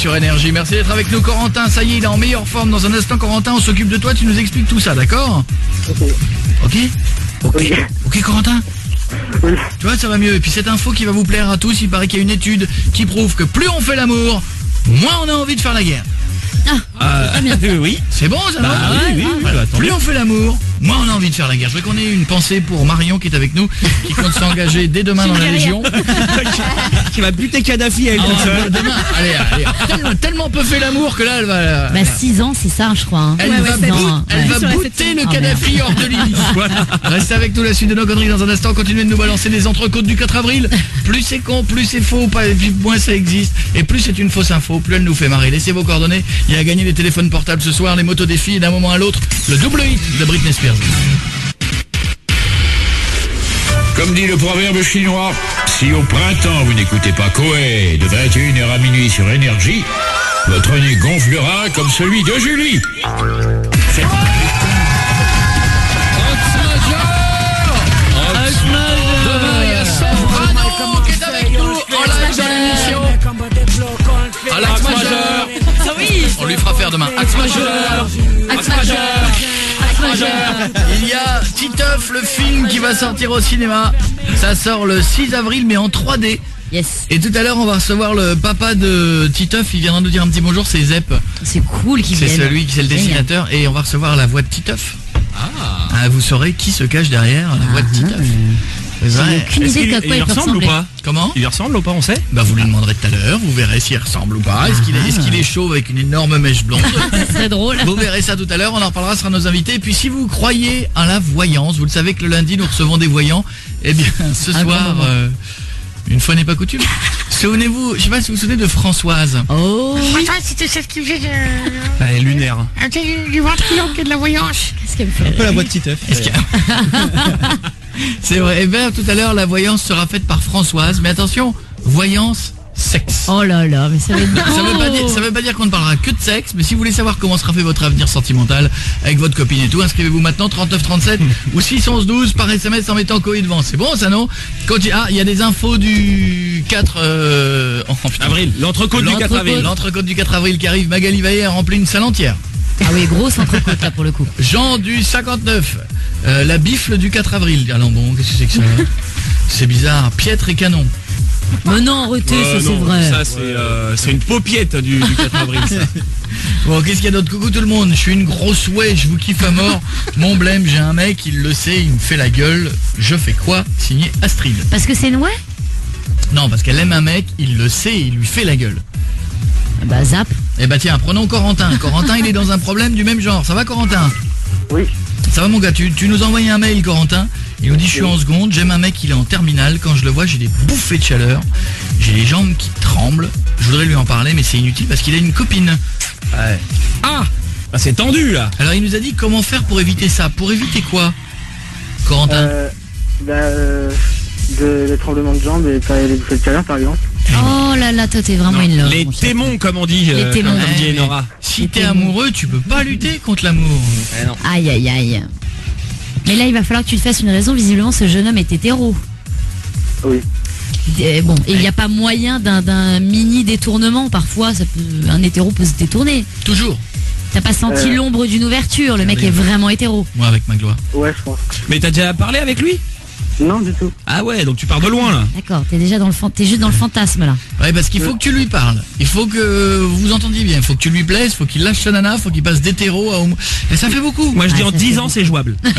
sur Énergie. Merci d'être avec nous, Corentin. Ça y est, il est en meilleure forme. Dans un instant, Corentin, on s'occupe de toi. Tu nous expliques tout ça, d'accord? Ok. Ok. Ok. Ok, Corentin. Oui. Tu vois, ça va mieux. Et puis cette info qui va vous plaire à tous, il paraît qu'il y a une étude qui prouve que plus on fait l'amour, moins on a envie de faire la guerre. Ah, Euh, oui. C'est bon, ça, non? Bah, oui, oui, oui, Voilà. bah, Plus on fait l'amour, moins on a envie de faire la guerre. Je voudrais qu'on ait une pensée pour Marion qui est avec nous, qui compte s'engager dès demain dans la Légion. Qui va buter Kadhafi à elle Ah, toute seule. demain, allez, allez. Tellement, tellement peu fait l'amour que là, elle va... Bah six ans, c'est ça, je crois. Hein. Elle Ouais, va, ouais, six bout- ans, elle ouais. va Sur la bouter septième. le Ah, Kadhafi hors de l'île. Voilà. Restez avec nous, la suite de nos conneries dans un instant. Continuez de nous balancer des entrecôtes du quatre avril. Plus c'est con, plus c'est faux, pas, et puis moins ça existe. Et plus c'est une fausse info, plus elle nous fait marrer. Laissez vos coordonnées. Il y a à gagner les téléphones portables ce soir, les motos défis et d'un moment à l'autre, le double hit de Britney Spears. Comme dit le proverbe chinois, si au printemps vous n'écoutez pas Koé de vingt et une heures à minuit sur Énergie, votre nez gonflera comme celui de Julie. C'est Demain, il y a Soprano qui est avec nous en live dans l'émission. À l'axe majeur. Ah oui. On lui fera faire demain. Axe majeur. Axe majeur. Axe majeur. Il y a Titeuf, le film qui va sortir au cinéma. Ça sort le six avril, mais en trois D. Yes. Et tout à l'heure, on va recevoir le papa de Titeuf. Il viendra nous dire un petit bonjour. C'est Zep. C'est cool qu'il C'est vienne. celui qui c'est le Génial. dessinateur. Et on va recevoir la voix de Titeuf. Ah. Vous saurez qui se cache derrière la voix de Titeuf. C'est J'ai vrai. aucune Est-ce idée qu'il de à quoi il il peut ressemble ou ressembler. pas? Comment? Il lui ressemble ou pas, on sait? Bah vous lui demanderez tout à l'heure, vous verrez s'il ressemble ou pas. Est-ce qu'il est, est-ce qu'il est chauve avec une énorme mèche blonde? C'est drôle. Vous verrez ça tout à l'heure, on en reparlera, ce sera nos invités. Et puis si vous croyez à la voyance, vous le savez que le lundi nous recevons des voyants. Eh bien ce Un grand soir, moment. euh, une fois n'est pas coutume. Souvenez-vous, je sais pas si vous vous souvenez de Françoise. Oh. Toi, c'était celle qui faisait de... Elle est lunaire. Ah, du, du ventriloque et de la voyance. Qu'est-ce qu'elle me fait? Un peu la voix de Titeuf. Est-ce qu'il y a- C'est vrai. Et bien tout à l'heure, la voyance sera faite par Françoise. Mais attention, voyance sexe. Oh là là, mais ça va être Ça veut pas beau. dire, ça veut pas dire qu'on ne parlera que de sexe, mais si vous voulez savoir comment sera fait votre avenir sentimental avec votre copine et tout, inscrivez-vous maintenant trente-neuf trente-sept ou six onze douze par S M S en mettant Coé devant. C'est bon ça, non? Conti- Ah, il y a des infos du quatre euh... oh, putain. Avril, l'entrecôte du quatre avril. L'entrecôte du quatre avril qui arrive. Magali Vaillet a rempli une salle entière. Ah oui, grosse entrecôte là pour le coup. Jean du cinquante-neuf, euh, la bifle du quatre avril. Ah non, bon, qu'est-ce que c'est que ça? C'est bizarre. Piètre et canon. Mais non, arrêtez, Euh, ça c'est non, vrai. Ça, c'est euh, c'est une paupiette du, du quatre avril, ça. Bon, qu'est-ce qu'il y a d'autre? Coucou tout le monde, je suis une grosse ouais, je vous kiffe à mort. Mon blême, j'ai un mec, il le sait, il me fait la gueule. Je fais quoi? Signé Astrid. Parce que c'est une ouais. Non, parce qu'elle aime un mec, il le sait, il lui fait la gueule. Bah zap. Eh bah tiens, prenons Corentin. Corentin, il est dans un problème du même genre. Ça va, Corentin? Oui. Ça va, mon gars, tu, tu nous as envoyé un mail, Corentin. Il nous dit, je suis en seconde, j'aime un mec, il est en terminale. Quand je le vois, j'ai des bouffées de chaleur. J'ai les jambes qui tremblent. Je voudrais lui en parler, mais c'est inutile parce qu'il a une copine. Ouais. Ah, bah, c'est tendu, là. Alors, il nous a dit comment faire pour éviter ça. Pour éviter quoi, Corentin? Euh, bah, euh, de, des tremblements de jambes et pas les bouffées de chaleur, par exemple. Oh là là, toi t'es vraiment une love. Les mon cher. témons, comme on dit. Les euh, témons. Comme dit Eh, mais Enora. Si t'es amoureux, tu peux pas lutter contre l'amour. Eh non. Aïe aïe aïe. Mais là il va falloir que tu te fasses une raison. Visiblement ce jeune homme est hétéro. Oui. Et bon, et il n'y a pas moyen d'un d'un mini détournement. Parfois ça peut, un hétéro peut se détourner. Toujours. T'as pas senti Euh. l'ombre d'une ouverture. Le mec est vraiment hétéro. Moi, avec Magloire. Ouais, je pense. Mais t'as déjà parlé avec lui? Non, du tout. Ah ouais, donc tu pars de loin, là. D'accord, t'es déjà dans le fan- t'es juste dans le fantasme là. Ouais, parce qu'il faut que tu lui parles. Il faut que vous vous entendiez bien. Il faut que tu lui plaises. Il faut qu'il lâche sa nana. Il faut qu'il passe d'hétéro à homo. Et ça fait beaucoup. Moi, je dis Ah, en ça dix fait ans, c'est jouable. Non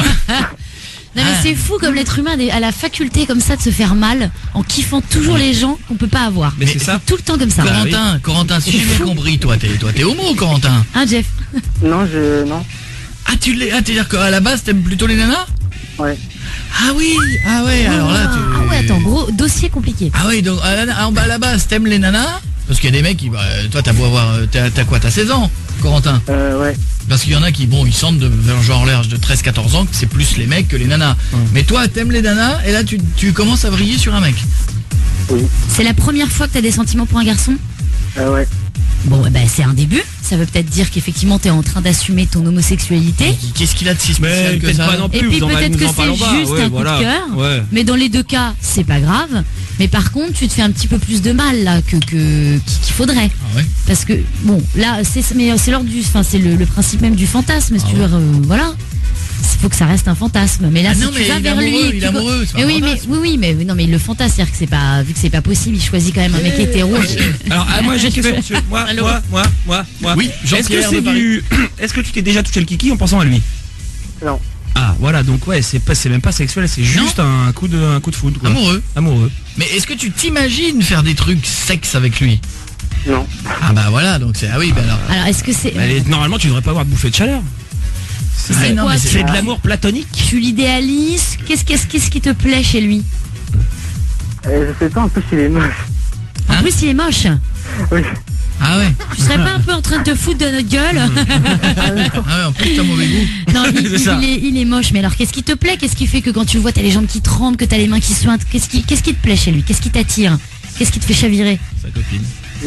mais Ah. c'est fou comme l'être humain a la faculté comme ça de se faire mal en kiffant toujours les gens qu'on peut pas avoir. Mais c'est ça. Tout le temps comme ça. Corentin, Corentin, si j'ai bien compris, toi, t'es, toi, t'es homo, Corentin. Hein Jeff? Non, je. Non. Ah, tu l'es. Ah, c'est-à-dire qu'à la base, t'aimes plutôt les nanas? Ouais. Ah oui. Ah ouais. Alors là, tu. Ah ouais, attends, gros dossier compliqué. Ah oui, donc à la, à- à la base, t'aimes les nanas? Parce qu'il y a des mecs qui, bah, toi, t'as beau avoir, euh, t'as, t'as quoi, t'as seize ans, Corentin? Euh, ouais. Parce qu'il y en a qui, bon, ils sentent de vers genre l'âge de treize quatorze ans que c'est plus les mecs que les nanas. Mais toi, t'aimes les nanas et là, tu, tu commences à briller sur un mec. Oui. C'est la première fois que t'as des sentiments pour un garçon? Euh, ouais. Bon, eh ben, c'est un début. Ça veut peut-être dire qu'effectivement t'es en train d'assumer ton homosexualité. Qu'est-ce qu'il a de si Mais spécial que peut-être ça? pas non Et plus. puis vous en- peut-être vous que en parlons c'est pas. juste Ouais, un voilà. coup de cœur. Ouais. Mais dans les deux cas, c'est pas grave. Mais par contre, tu te fais un petit peu plus de mal là que que qu'il faudrait. Ah ouais. Parce que bon, là, c'est mais c'est l'ordre du, enfin c'est le, le principe même du fantasme. Si Ah tu veux, ouais. euh, voilà. Il faut que ça reste un fantasme. Mais là, Ah si non, tu mais vas il est vers amoureux, lui, il tu est go- amoureux, c'est mais un oui, mais fantasme. oui, oui, mais non, mais le fantasme, c'est-à-dire que c'est pas, vu que c'est pas possible, il choisit quand même un mec hétéro. Alors, ah, moi j'ai une question, monsieur. Moi, Allô moi, moi, moi, moi. Oui, Est-ce que Jean-Pierre c'est de du. Est-ce que tu t'es déjà touché le kiki en pensant à lui? Non. Ah, voilà, donc ouais, c'est pas, c'est même pas sexuel, c'est juste un coup de, un coup de foudre. quoi. Amoureux. Amoureux. Mais est-ce que tu t'imagines faire des trucs sexe avec lui? Non. Ah bah voilà, donc c'est... Ah oui, bah alors... Alors, est-ce que c'est, Bah, les- normalement, tu devrais pas avoir de bouffée de chaleur. c'est Ah, non, quoi, mais c'est- C'est de l'amour platonique. tu l'idéalises? Qu'est-ce, qu'est-ce, qu'est-ce qui te plaît chez lui? Euh, je sais pas, en plus il est moche. En Hein plus, il est moche. Oui. Ah ouais. Tu serais pas un peu en train de te foutre de notre gueule? Ah ouais, en plus t'as mauvais goût. Non, il, C'est ça. il est, il est moche. Mais alors, qu'est-ce qui te plaît? Qu'est-ce qui fait que quand tu le vois, t'as les jambes qui tremblent, que t'as les mains qui suintent? Qu'est-ce qui, qu'est-ce qui te plaît chez lui? Qu'est-ce qui t'attire? Qu'est-ce qui te fait chavirer? Sa copine.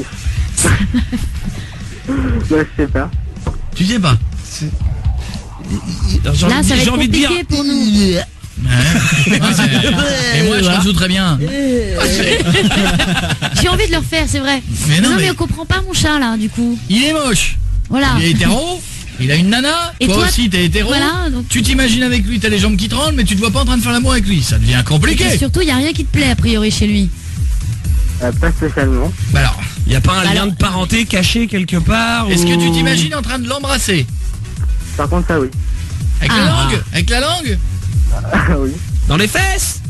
Bah, je sais pas. Tu sais pas. Alors, j'ai Là, envie- ça va j'ai être envie de dire. compliqué pour nous. Ouais. Ah, c'est- Et moi je réseau très bien. J'ai envie de le refaire, c'est vrai. Mais non, mais... mais- on comprend pas mon chat là, du coup. Il est moche. Voilà. Il est hétéro. Il a une nana. Et toi, toi, aussi t'es hétéro. voilà, donc- Tu t'imagines avec lui, t'as les jambes qui tremblent, mais tu te vois pas en train de faire l'amour avec lui. Ça devient Et compliqué. puis surtout, il y a rien qui te plaît a priori chez lui. Euh, pas spécialement. Bah alors, Il y a pas un Bah lien alors- de parenté caché quelque part? est-ce que ou- tu t'imagines en train de l'embrasser? Par contre, ça oui. Avec Ah. la langue? Avec la langue? Ah oui. Dans les fesses?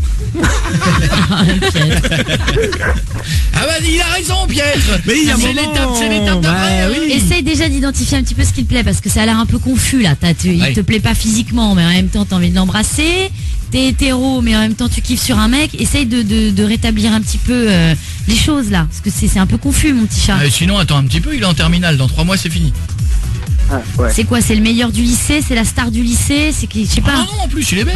Ah bah il a raison, Piètre. Mais il y a un C'est moment- l'étape, c'est l'étape d'après. Bah oui. Essaye déjà d'identifier un petit peu ce qui te plaît parce que ça a l'air un peu confus là. T'as- tu- il Ouais. te plaît pas physiquement, mais en même temps t'as envie de l'embrasser. T'es hétéro, mais en même temps tu kiffes sur un mec. Essaye de, de, de rétablir un petit peu euh, les choses là, parce que c'est c'est un peu confus mon petit chat. Ah, sinon, attends un petit peu, il est en terminale. Dans trois mois, c'est fini. Ah, ouais. C'est quoi? C'est le meilleur du lycée? C'est la star du lycée? C'est qui? Je sais Ah pas. non, non, en plus, il est bête.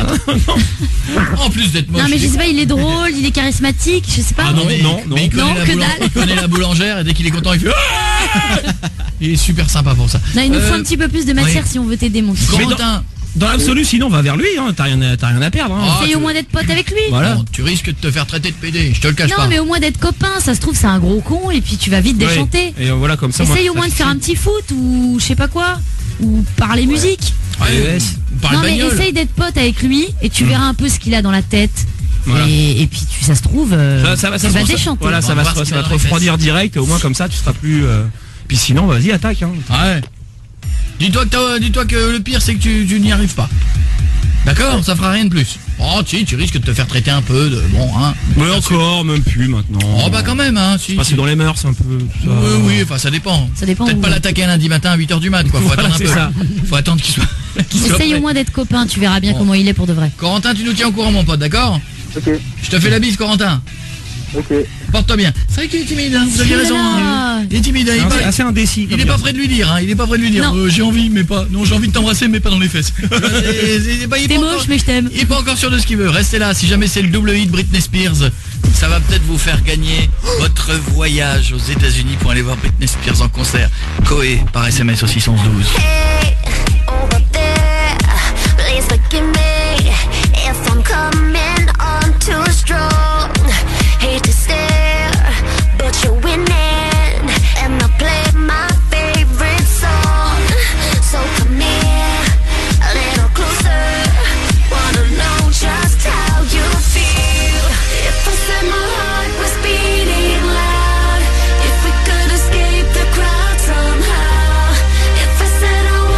en plus d'être moche. Non mais il je est sais con. pas, il est drôle, il est charismatique, je sais pas. Ah non, mais, non, mais il, connaît non, la que boulan- dalle. il connaît la boulangère et dès qu'il est content, il fait Ah il est super sympa pour ça. Non, il nous faut Euh, un petit peu plus de matière oui. si on veut t'aider mon petit. Mais dans- Corentin, Dans l'absolu, sinon, va vers lui, hein. T'as rien, à- t'as rien à perdre. Hein. Ah, Essaye tu- au moins d'être pote avec lui. Voilà. bon, tu risques de te faire traiter de pédé, je te le cache Non pas. mais au moins d'être copain, ça se trouve c'est un gros con et puis tu vas vite Ouais. déchanter. Et euh, voilà, comme ça. Essaye moi, au moins de faire un petit foot ou je sais pas quoi. Ou parler musique. Ouais, Ouais. on parle Non mais bagnole. essaye d'être pote avec lui et tu verras un peu ce qu'il a dans la tête. Voilà. Et, et puis tu, ça se trouve, euh, Ça, ça va, ça tu se vas trouve, ça- déchanter. Voilà, On ça va va, voir se- ce ça qu'il va a te dans les refroidir direct. Et au moins comme ça, tu seras plus. euh, Puis sinon, vas-y, attaque. Hein. Ouais. Dis-toi que, t'as- dis-toi que le pire c'est que tu, tu n'y arrives pas. D'accord, ça fera rien de plus. Oh si, tu risques de te faire traiter un peu de bon hein. Mais encore, même plus maintenant. Oh bah quand même hein, si. Bah, c'est si. dans les mœurs un peu. tout ça. Oui, oui, enfin ça dépend. Ça dépend Peut-être où. pas l'attaquer un lundi matin à huit heures du mat quoi, faut Voilà, attendre un c'est peu. ça. Faut attendre qu'il soit, qu'il soit Essaye prêt. au moins d'être copain, tu verras bien Bon. comment il est pour de vrai. Corentin, tu nous tiens au courant mon pote, d'accord? Ok. Je te fais la bise Corentin. Ok. Porte-toi bien. C'est vrai qu'il est timide, hein, vous aviez Oh là raison. là. hein. Il est timide, hein, il, C'est va- assez indécis. il comme est pas gars. prêt de lui dire, hein, il est pas prêt de lui dire. Non. euh, j'ai envie, mais pas. Non, j'ai envie de t'embrasser, mais pas dans les fesses. C'est- c'est- bah, il est T'es pas moche encore- mais je t'aime. Il est pas encore sûr de ce qu'il veut. Restez là. Si jamais c'est le double hit Britney Spears, ça va peut-être vous faire gagner votre voyage aux États-Unis pour aller voir Britney Spears en concert. Koé par S M S au six onze douze. Hey, over there, please forgive me if I'm coming on too strong. Hate to stare, but you're winning, and I play my favorite song. So come here, a little closer. Wanna know just how you feel. If I said my heart was beating loud, if we could escape the crowd somehow. If I said I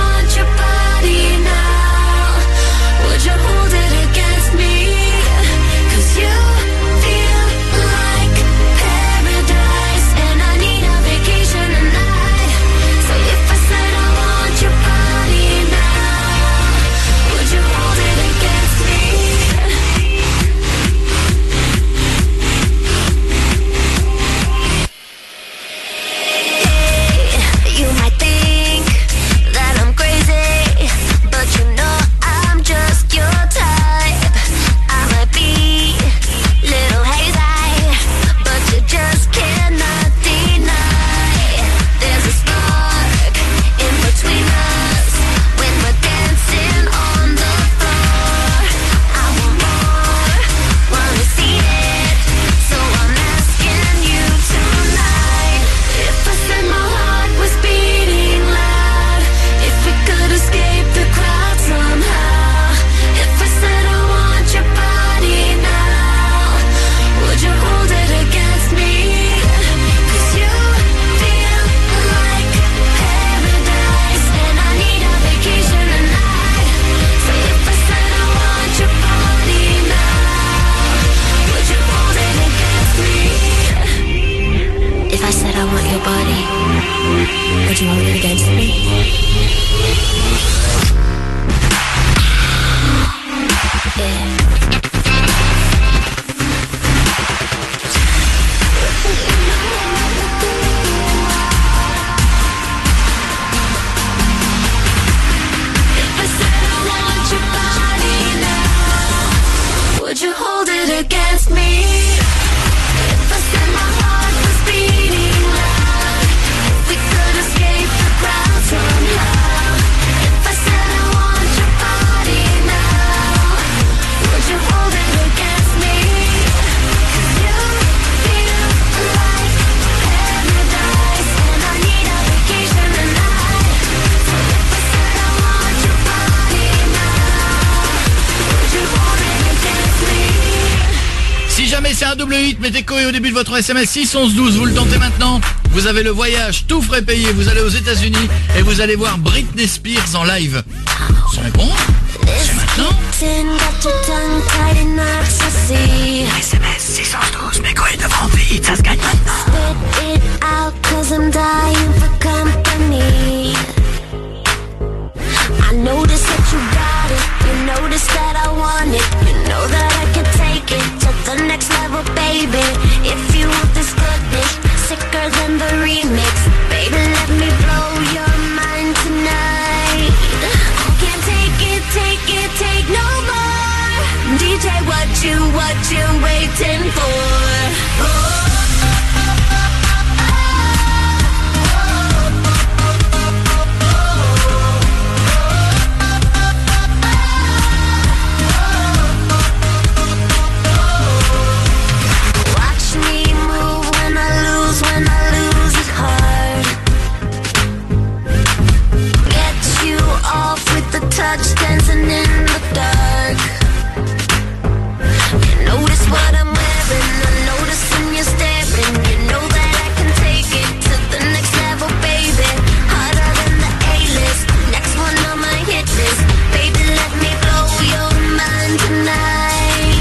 un double huit, mettez Coé au début de votre S M S six onze douze, vous le tentez maintenant. Vous avez le voyage, tout frais payé, vous allez aux États-Unis et vous allez voir Britney Spears en live. Son réponse, c'est maintenant. S M S six cent douze, mais Coé devant vite, ça se gagne maintenant. Spit it out, cause I'm dying for company. I notice that you got it, you notice that I want it, you know that I can take it to the next level, baby. If you want this goodness, sicker than the remix, baby, let me blow your mind tonight. I can't take it, take it, take no more. D J, what you, what you waiting for? Oh. Touch dancing in the dark. You notice what I'm wearing, I notice when you're staring. You know that I can take it to the next level, baby. Harder than the A-list, next one on my hit list. Baby, let me blow your mind tonight.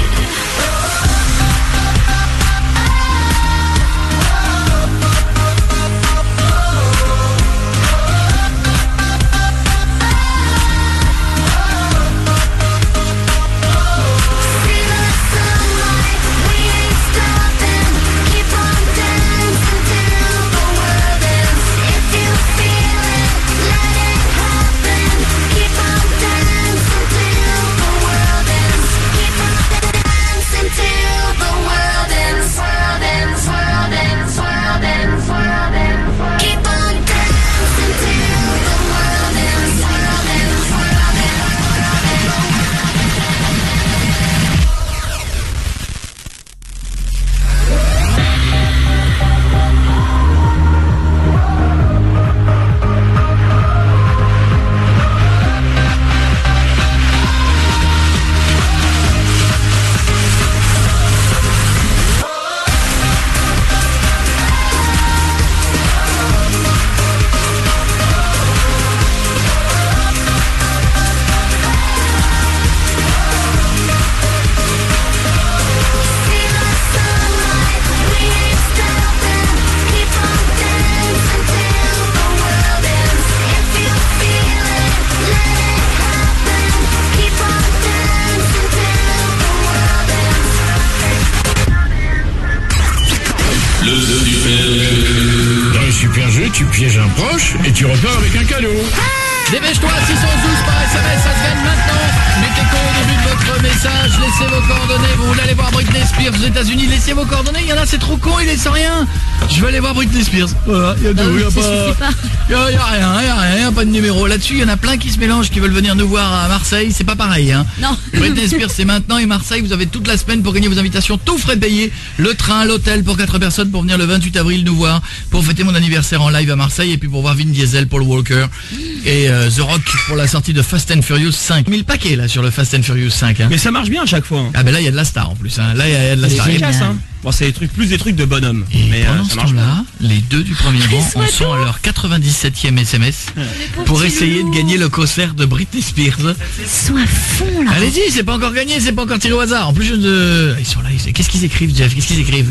Tu pièges un proche et tu repars avec un cadeau. Dépêche-toi, six cent douze par S M S, ça se gagne maintenant. Mettez quoi au début de votre message, laissez vos coordonnées. Vous voulez aller voir Britney Spears aux États-Unis, laissez vos coordonnées. Il y en a, c'est trop con, il laisse rien. Je vais aller voir Britney Spears. Voilà, il y a deux, il y a pas. Il y a, y a rien, il y a rien, y a pas de numéro. Là-dessus, il y en a plein qui se mélangent, qui veulent venir nous voir à Marseille. C'est pas pareil, hein. Non. Britney Spears, c'est maintenant, et Marseille, vous avez toute la semaine pour gagner vos invitations, tout frais payé. Le train, l'hôtel pour quatre personnes pour venir le vingt-huit avril nous voir, pour fêter mon anniversaire en live à Marseille, et puis pour voir Vin Diesel, Paul Walker et euh, The Rock pour la sortie de Fast and Furious cinq. mille paquets là sur le Fast and Furious cinq. Hein. Mais ça marche bien à chaque fois. Hein. Ah ben là il y a de la star en plus. Hein. Là il y, y a de la c'est star. Efficace, hein. Bon, c'est des trucs, plus des trucs de bonhomme. Et mais pendant euh, ce temps-là, les deux du premier rang en sont à leur quatre-vingt-dix-septième S M S pour essayer de gagner le concert de Britney Spears. Sois fond là. Allez-y, c'est pas encore gagné, c'est pas encore tiré au hasard. En plus, je ne... ils sont là. Ils... Qu'est-ce qu'ils écrivent, Jeff? Qu'est-ce qu'ils écrivent?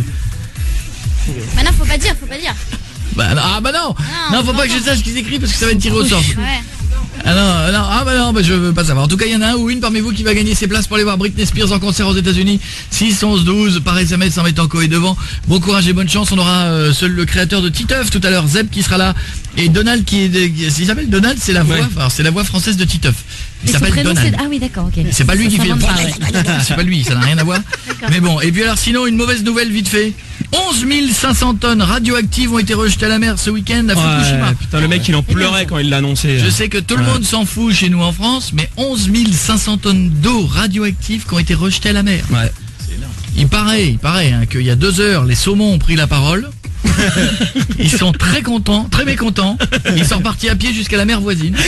Bah non, faut pas dire, faut pas dire. Bah non, ah bah non, non, non faut pas que je sache ce qu'ils écrivent parce que ça va être tiré au sort. Ouais. Ah non, non, ah bah non, bah je veux pas savoir. En tout cas, il y en a un ou une parmi vous qui va gagner ses places pour aller voir Britney Spears en concert aux États-Unis. six onze douze par S M S en mettant Coé devant. Bon courage et bonne chance. On aura euh, seul le créateur de Titeuf tout à l'heure, Zeb, qui sera là, et Donald qui est, il s'appelle Donald, c'est la voix, ouais. Alors c'est la voix française de Titeuf. Il s'appelle Donald. Ah oui, d'accord, ok. C'est pas lui ça, qui ça fait le pas, ouais. C'est pas lui, ça n'a rien à voir. Mais bon, et puis alors sinon, une mauvaise nouvelle vite fait. onze mille cinq cents tonnes radioactives ont été rejetées à la mer ce week-end à Fukushima. Ouais, putain, le mec il en pleurait quand il l'a annoncé. Je sais que tout le ouais. monde s'en fout chez nous en France, mais onze mille cinq cents tonnes d'eau radioactive qui ont été rejetées à la mer. Ouais. Il paraît, il paraît hein, qu'il y a deux heures, les saumons ont pris la parole. Ils sont très contents, très mécontents. Ils sont repartis à pied jusqu'à la mer voisine.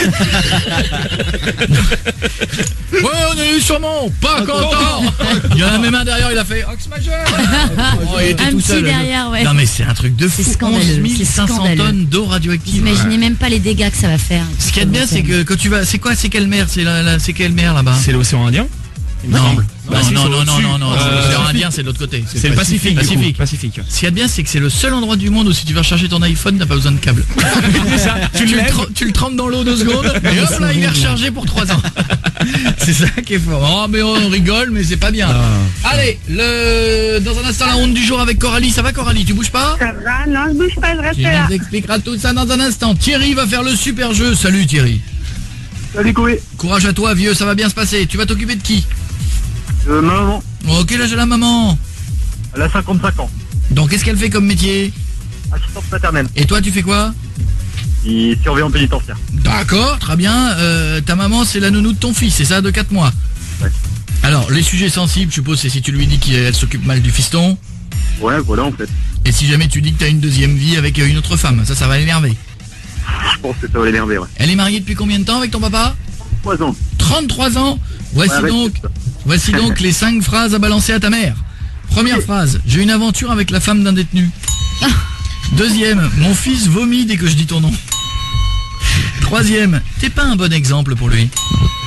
Ouais, on est sûrement pas contents. Il y en a même un derrière, il a fait Ox majeur. Oh, il était Un tout petit seul. derrière, ouais. Non mais c'est un truc de fou. C'est scandaleux, onze mille c'est cinq cents scandaleux. tonnes d'eau radioactive. Vous imaginez même pas les dégâts que ça va faire. Ce qui est bien, c'est que quand tu vas, c'est quoi, c'est quelle mer, c'est la, la- c'est quelle mer là-bas? C'est l'océan Indien. Il me Non, semble. non, Bah, si, non, c'est non, non, au-dessus. non, non, Euh, l'océan Indien, c'est de l'autre côté. C'est le Pacifique, du coup. Pacifique. Pacifique. Ce qu'il y a de bien, c'est que c'est le seul endroit du monde où si tu vas chercher ton iPhone, t'as pas besoin de câble. C'est ça, tu tu, le le lèves. tre- tu le trempes dans l'eau deux secondes, et hop là, il est rechargé pour trois ans. C'est ça qui est fort. Oh, mais on rigole, mais c'est pas bien. Allez, le dans un instant, la honte du jour avec Coralie. Ça va, Coralie? Tu bouges pas? Ça va, non, je bouge pas, je reste Tu là. nous expliqueras tout ça dans un instant. Thierry va faire le super jeu. Salut Thierry. Salut Koé. Courage à toi, vieux, ça va bien se passer. Tu vas t'occuper de qui? Euh, ma maman, Oh, quel âge a la maman? elle a cinquante-cinq ans. Donc, qu'est-ce qu'elle fait comme métier? Assistante maternelle. Et toi, tu fais quoi? Il surveillant pénitentiaire. D'accord, très bien. Euh, ta maman, c'est la nounou de ton fils, c'est ça, de quatre mois? Ouais. Alors, les sujets sensibles, je suppose, c'est si tu lui dis qu'elle s'occupe mal du fiston. Ouais, voilà en fait. Et si jamais tu dis que t'as une deuxième vie avec une autre femme, ça, ça va l'énerver. Je pense que ça va l'énerver, ouais. Elle est mariée depuis combien de temps avec ton papa? Trois ans. trente-trois ans. Voici Ouais, arrête, donc, c'est ça. voici donc les cinq phrases à balancer à ta mère. Première phrase, j'ai une aventure avec la femme d'un détenu. Deuxième, mon fils vomit dès que je dis ton nom. Troisième, t'es pas un bon exemple pour lui.